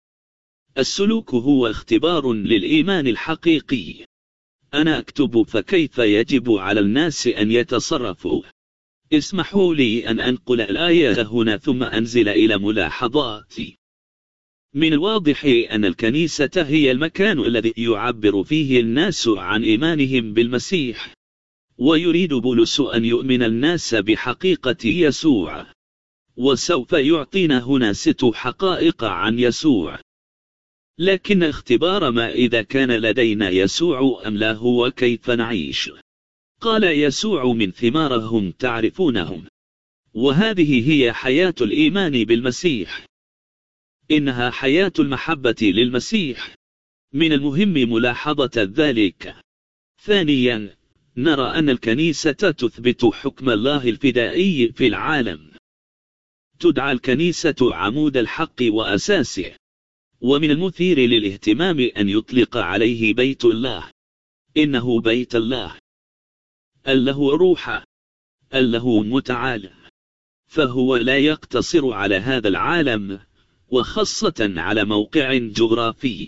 السلوك هو اختبار للإيمان الحقيقي. أنا أكتب فكيف يجب على الناس أن يتصرفوا. اسمحوا لي أن أنقل الآية هنا ثم أنزل إلى ملاحظاتي. من الواضح أن الكنيسة هي المكان الذي يعبر فيه الناس عن إيمانهم بالمسيح، ويريد بولس أن يؤمن الناس بحقيقة يسوع. وسوف يعطينا هنا 6 حقائق عن يسوع. لكن اختبار ما إذا كان لدينا يسوع أم لا هو كيف نعيش. قال يسوع من ثمارهم تعرفونهم. وهذه هي حياة الإيمان بالمسيح. إنها حياة المحبة للمسيح. من المهم ملاحظة ذلك. ثانيا، نرى أن الكنيسة تثبت حكم الله الفدائي في العالم. تدعى الكنيسة عمود الحق وأساسه، ومن المثير للاهتمام أن يطلق عليه بيت الله. إنه بيت الله، له روح، له متعال، فهو لا يقتصر على هذا العالم، وخاصة على موقع جغرافي،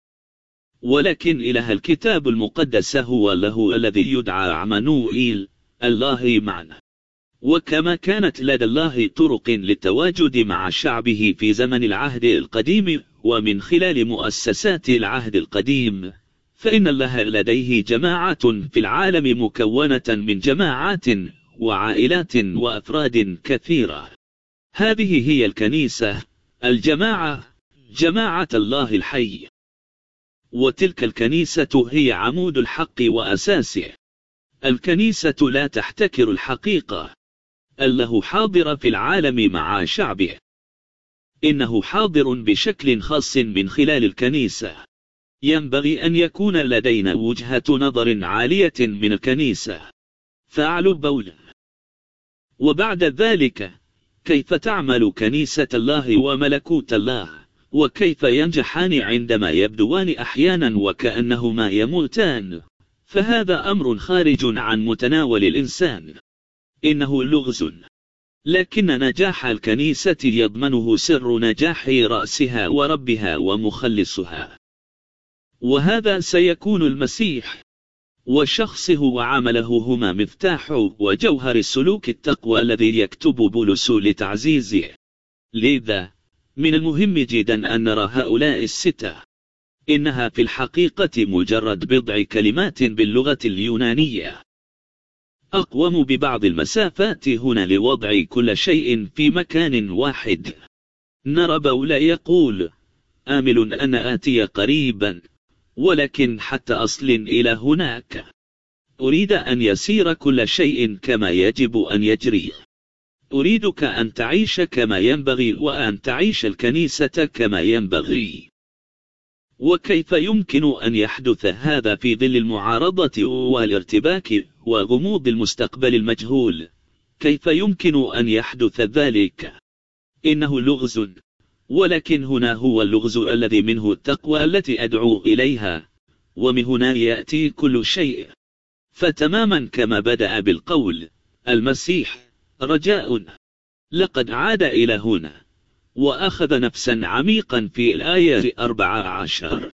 ولكن إله الكتاب المقدس هو له الذي يدعى عمانوئيل، الله معنا. وكما كانت لدى الله طرق للتواجد مع شعبه في زمن العهد القديم ومن خلال مؤسسات العهد القديم، فإن الله لديه جماعات في العالم مكونة من جماعات وعائلات وأفراد كثيرة. هذه هي الكنيسة، الجماعة، جماعة الله الحي. وتلك الكنيسة هي عمود الحق وأساسه. الكنيسة لا تحتكر الحقيقة، الله حاضر في العالم مع شعبه. إنه حاضر بشكل خاص من خلال الكنيسة. ينبغي أن يكون لدينا وجهة نظر عالية من الكنيسة. فعل بولس. وبعد ذلك، كيف تعمل كنيسة الله وملكوت الله، وكيف ينجحان عندما يبدوان أحيانا وكأنهما يموتان، فهذا أمر خارج عن متناول الإنسان. إنه لغز، لكن نجاح الكنيسة يضمنه سر نجاح رأسها وربها ومخلصها، وهذا سيكون المسيح، وشخصه وعمله هما مفتاح وجوهر السلوك التقوى الذي يكتب بولس لتعزيزه. لذا من المهم جدا أن نرى هؤلاء الستة. إنها في الحقيقة مجرد بضع كلمات باللغة اليونانية، أقوم ببعض المسافات هنا لوضع كل شيء في مكان واحد. نرى بولا يقول: آمل أن آتي قريبا، ولكن حتى أصل إلى هناك. أريد أن يسير كل شيء كما يجب أن يجري. أريدك أن تعيش كما ينبغي، وأن تعيش الكنيسة كما ينبغي. وكيف يمكن أن يحدث هذا في ظل المعارضة والارتباك وغموض المستقبل المجهول؟ كيف يمكن أن يحدث ذلك؟ إنه لغز، ولكن هنا هو اللغز الذي منه التقوى التي أدعو إليها، ومن هنا يأتي كل شيء. فتماما كما بدأ بالقول المسيح رجاء، لقد عاد إلى هنا وأخذ نفسا عميقا في الآية 14.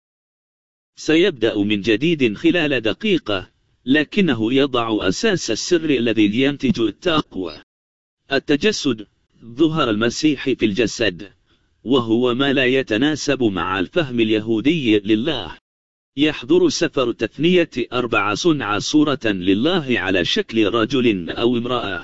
سيبدأ من جديد خلال دقيقة، لكنه يضع أساس السر الذي ينتج التقوى. التجسد، ظهر المسيح في الجسد، وهو ما لا يتناسب مع الفهم اليهودي لله. يحضر سفر تثنية 4 صنع صورة لله على شكل رجل أو امرأة.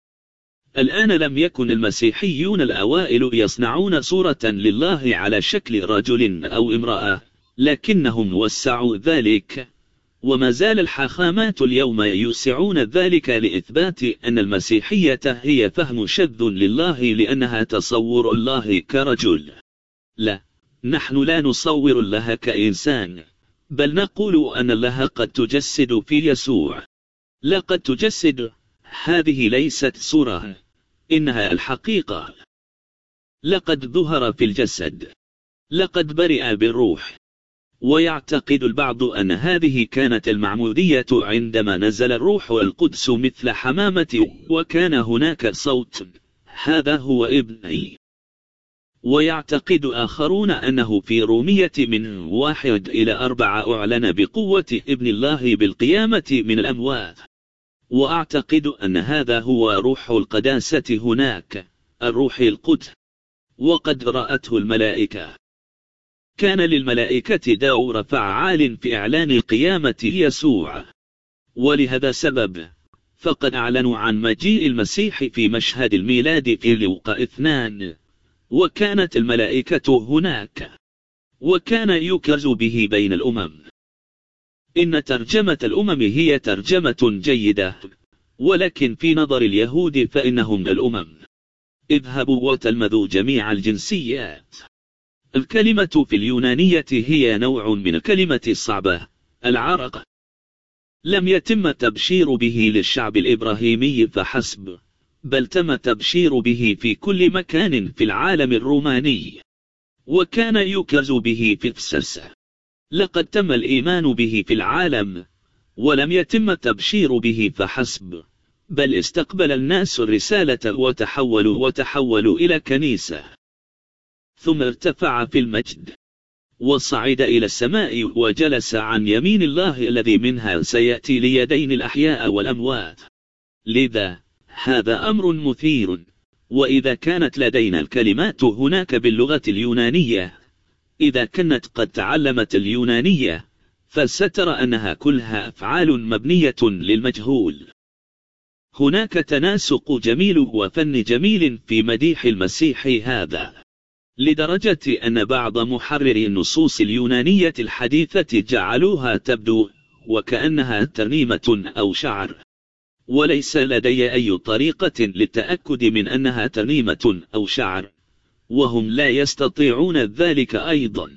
الآن لم يكن المسيحيون الأوائل يصنعون صورة لله على شكل رجل أو امرأة، لكنهم وسعوا ذلك، وما زال الحاخامات اليوم يوسعون ذلك لإثبات أن المسيحية هي فهم شذ لله لأنها تصور الله كرجل. لا، نحن لا نصور الله كإنسان، بل نقول أن الله قد تجسد في يسوع. لا قد تجسد، هذه ليست صورة، إنها الحقيقة. لقد ظهر في الجسد، لقد برئ بالروح. ويعتقد البعض أن هذه كانت المعمودية عندما نزل الروح القدس مثل حمامة، وكان هناك صوت: هذا هو ابني. ويعتقد آخرون أنه في رومية 1-4 أعلن بقوة ابن الله بالقيامة من الأموات. وأعتقد أن هذا هو روح القداسة هناك، الروح القدس، وقد رأته الملائكة. كان للملائكة دور فعال في إعلان قيامة يسوع، ولهذا سبب فقد أعلنوا عن مجيء المسيح في مشهد الميلاد في لوقا 2، وكانت الملائكة هناك، وكان يكرز به بين الأمم. إن ترجمة الأمم هي ترجمة جيدة، ولكن في نظر اليهود فإنهم الأمم. اذهبوا وتلمذوا جميع الجنسيات. الكلمة في اليونانية هي نوع من الكلمة الصعبة، العرق. لم يتم تبشير به للشعب الإبراهيمي فحسب، بل تم تبشير به في كل مكان في العالم الروماني، وكان يكرز به في إفسس. لقد تم الإيمان به في العالم، ولم يتم تبشير به فحسب، بل استقبل الناس الرسالة وتحولوا إلى كنيسة. ثم ارتفع في المجد وصعد إلى السماء وجلس عن يمين الله الذي منها سيأتي ليدين الأحياء والأموات. لذا هذا أمر مثير. وإذا كانت لدينا الكلمات هناك باللغة اليونانية، إذا كانت قد تعلمت اليونانية فسترى أنها كلها أفعال مبنية للمجهول. هناك تناسق جميل وفن جميل في مديح المسيح هذا، لدرجة أن بعض محرري النصوص اليونانية الحديثة جعلوها تبدو وكأنها ترنيمة أو شعر، وليس لدي أي طريقة للتأكد من أنها ترنيمة أو شعر، وهم لا يستطيعون ذلك أيضا.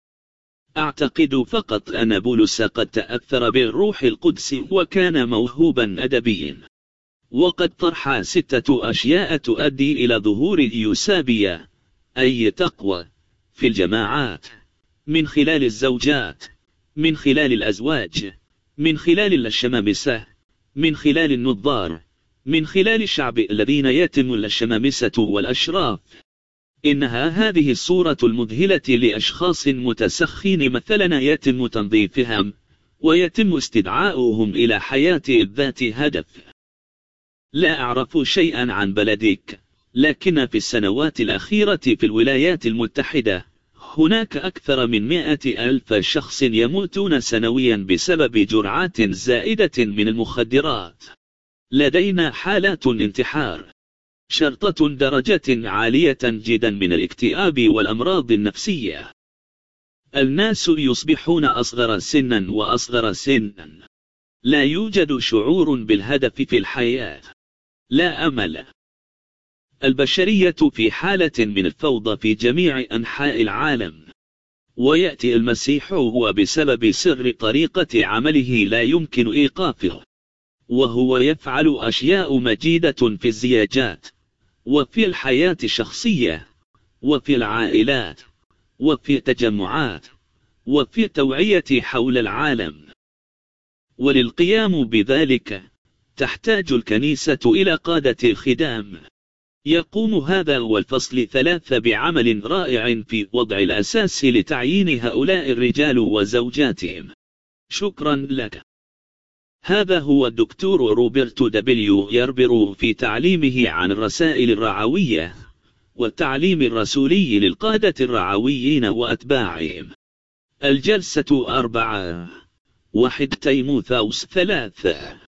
أعتقد فقط أن بولس قد تأثر بالروح القدس وكان موهوبا أدبيا، وقد طرح 6 أشياء تؤدي إلى ظهور اليوسابية، أي تقوى في الجماعات، من خلال الزوجات، من خلال الأزواج، من خلال الشمامسة، من خلال النظار، من خلال الشعب الذين يتم الشمامسة والأشراف. إنها هذه الصورة المذهلة لأشخاص متسخين مثلا يتم تنظيفهم ويتم استدعاؤهم إلى حياة ذات هدف. لا أعرف شيئا عن بلدك، لكن في السنوات الأخيرة في الولايات المتحدة هناك أكثر من 100,000 شخص يموتون سنويا بسبب جرعات زائدة من المخدرات. لدينا حالات انتحار، شرطة درجة عالية جدا من الاكتئاب والأمراض النفسية. الناس يصبحون أصغر سنا وأصغر سنا. لا يوجد شعور بالهدف في الحياة، لا أمل. البشرية في حالة من الفوضى في جميع أنحاء العالم، ويأتي المسيح وبسبب سر طريقة عمله لا يمكن إيقافه، وهو يفعل أشياء مجيدة في الزياجات وفي الحياة الشخصية وفي العائلات وفي التجمعات وفي التوعية حول العالم. وللقيام بذلك تحتاج الكنيسة إلى قادة خدام. يقوم هذا هو الفصل 3 بعمل رائع في وضع الأساس لتعيين هؤلاء الرجال وزوجاتهم. شكرا لك. هذا هو الدكتور روبرت دبليو يربرو في تعليمه عن الرسائل الرعوية والتعليم الرسولي للقادة الرعويين وأتباعهم. الجلسة 4 1 تيموثاوس 3.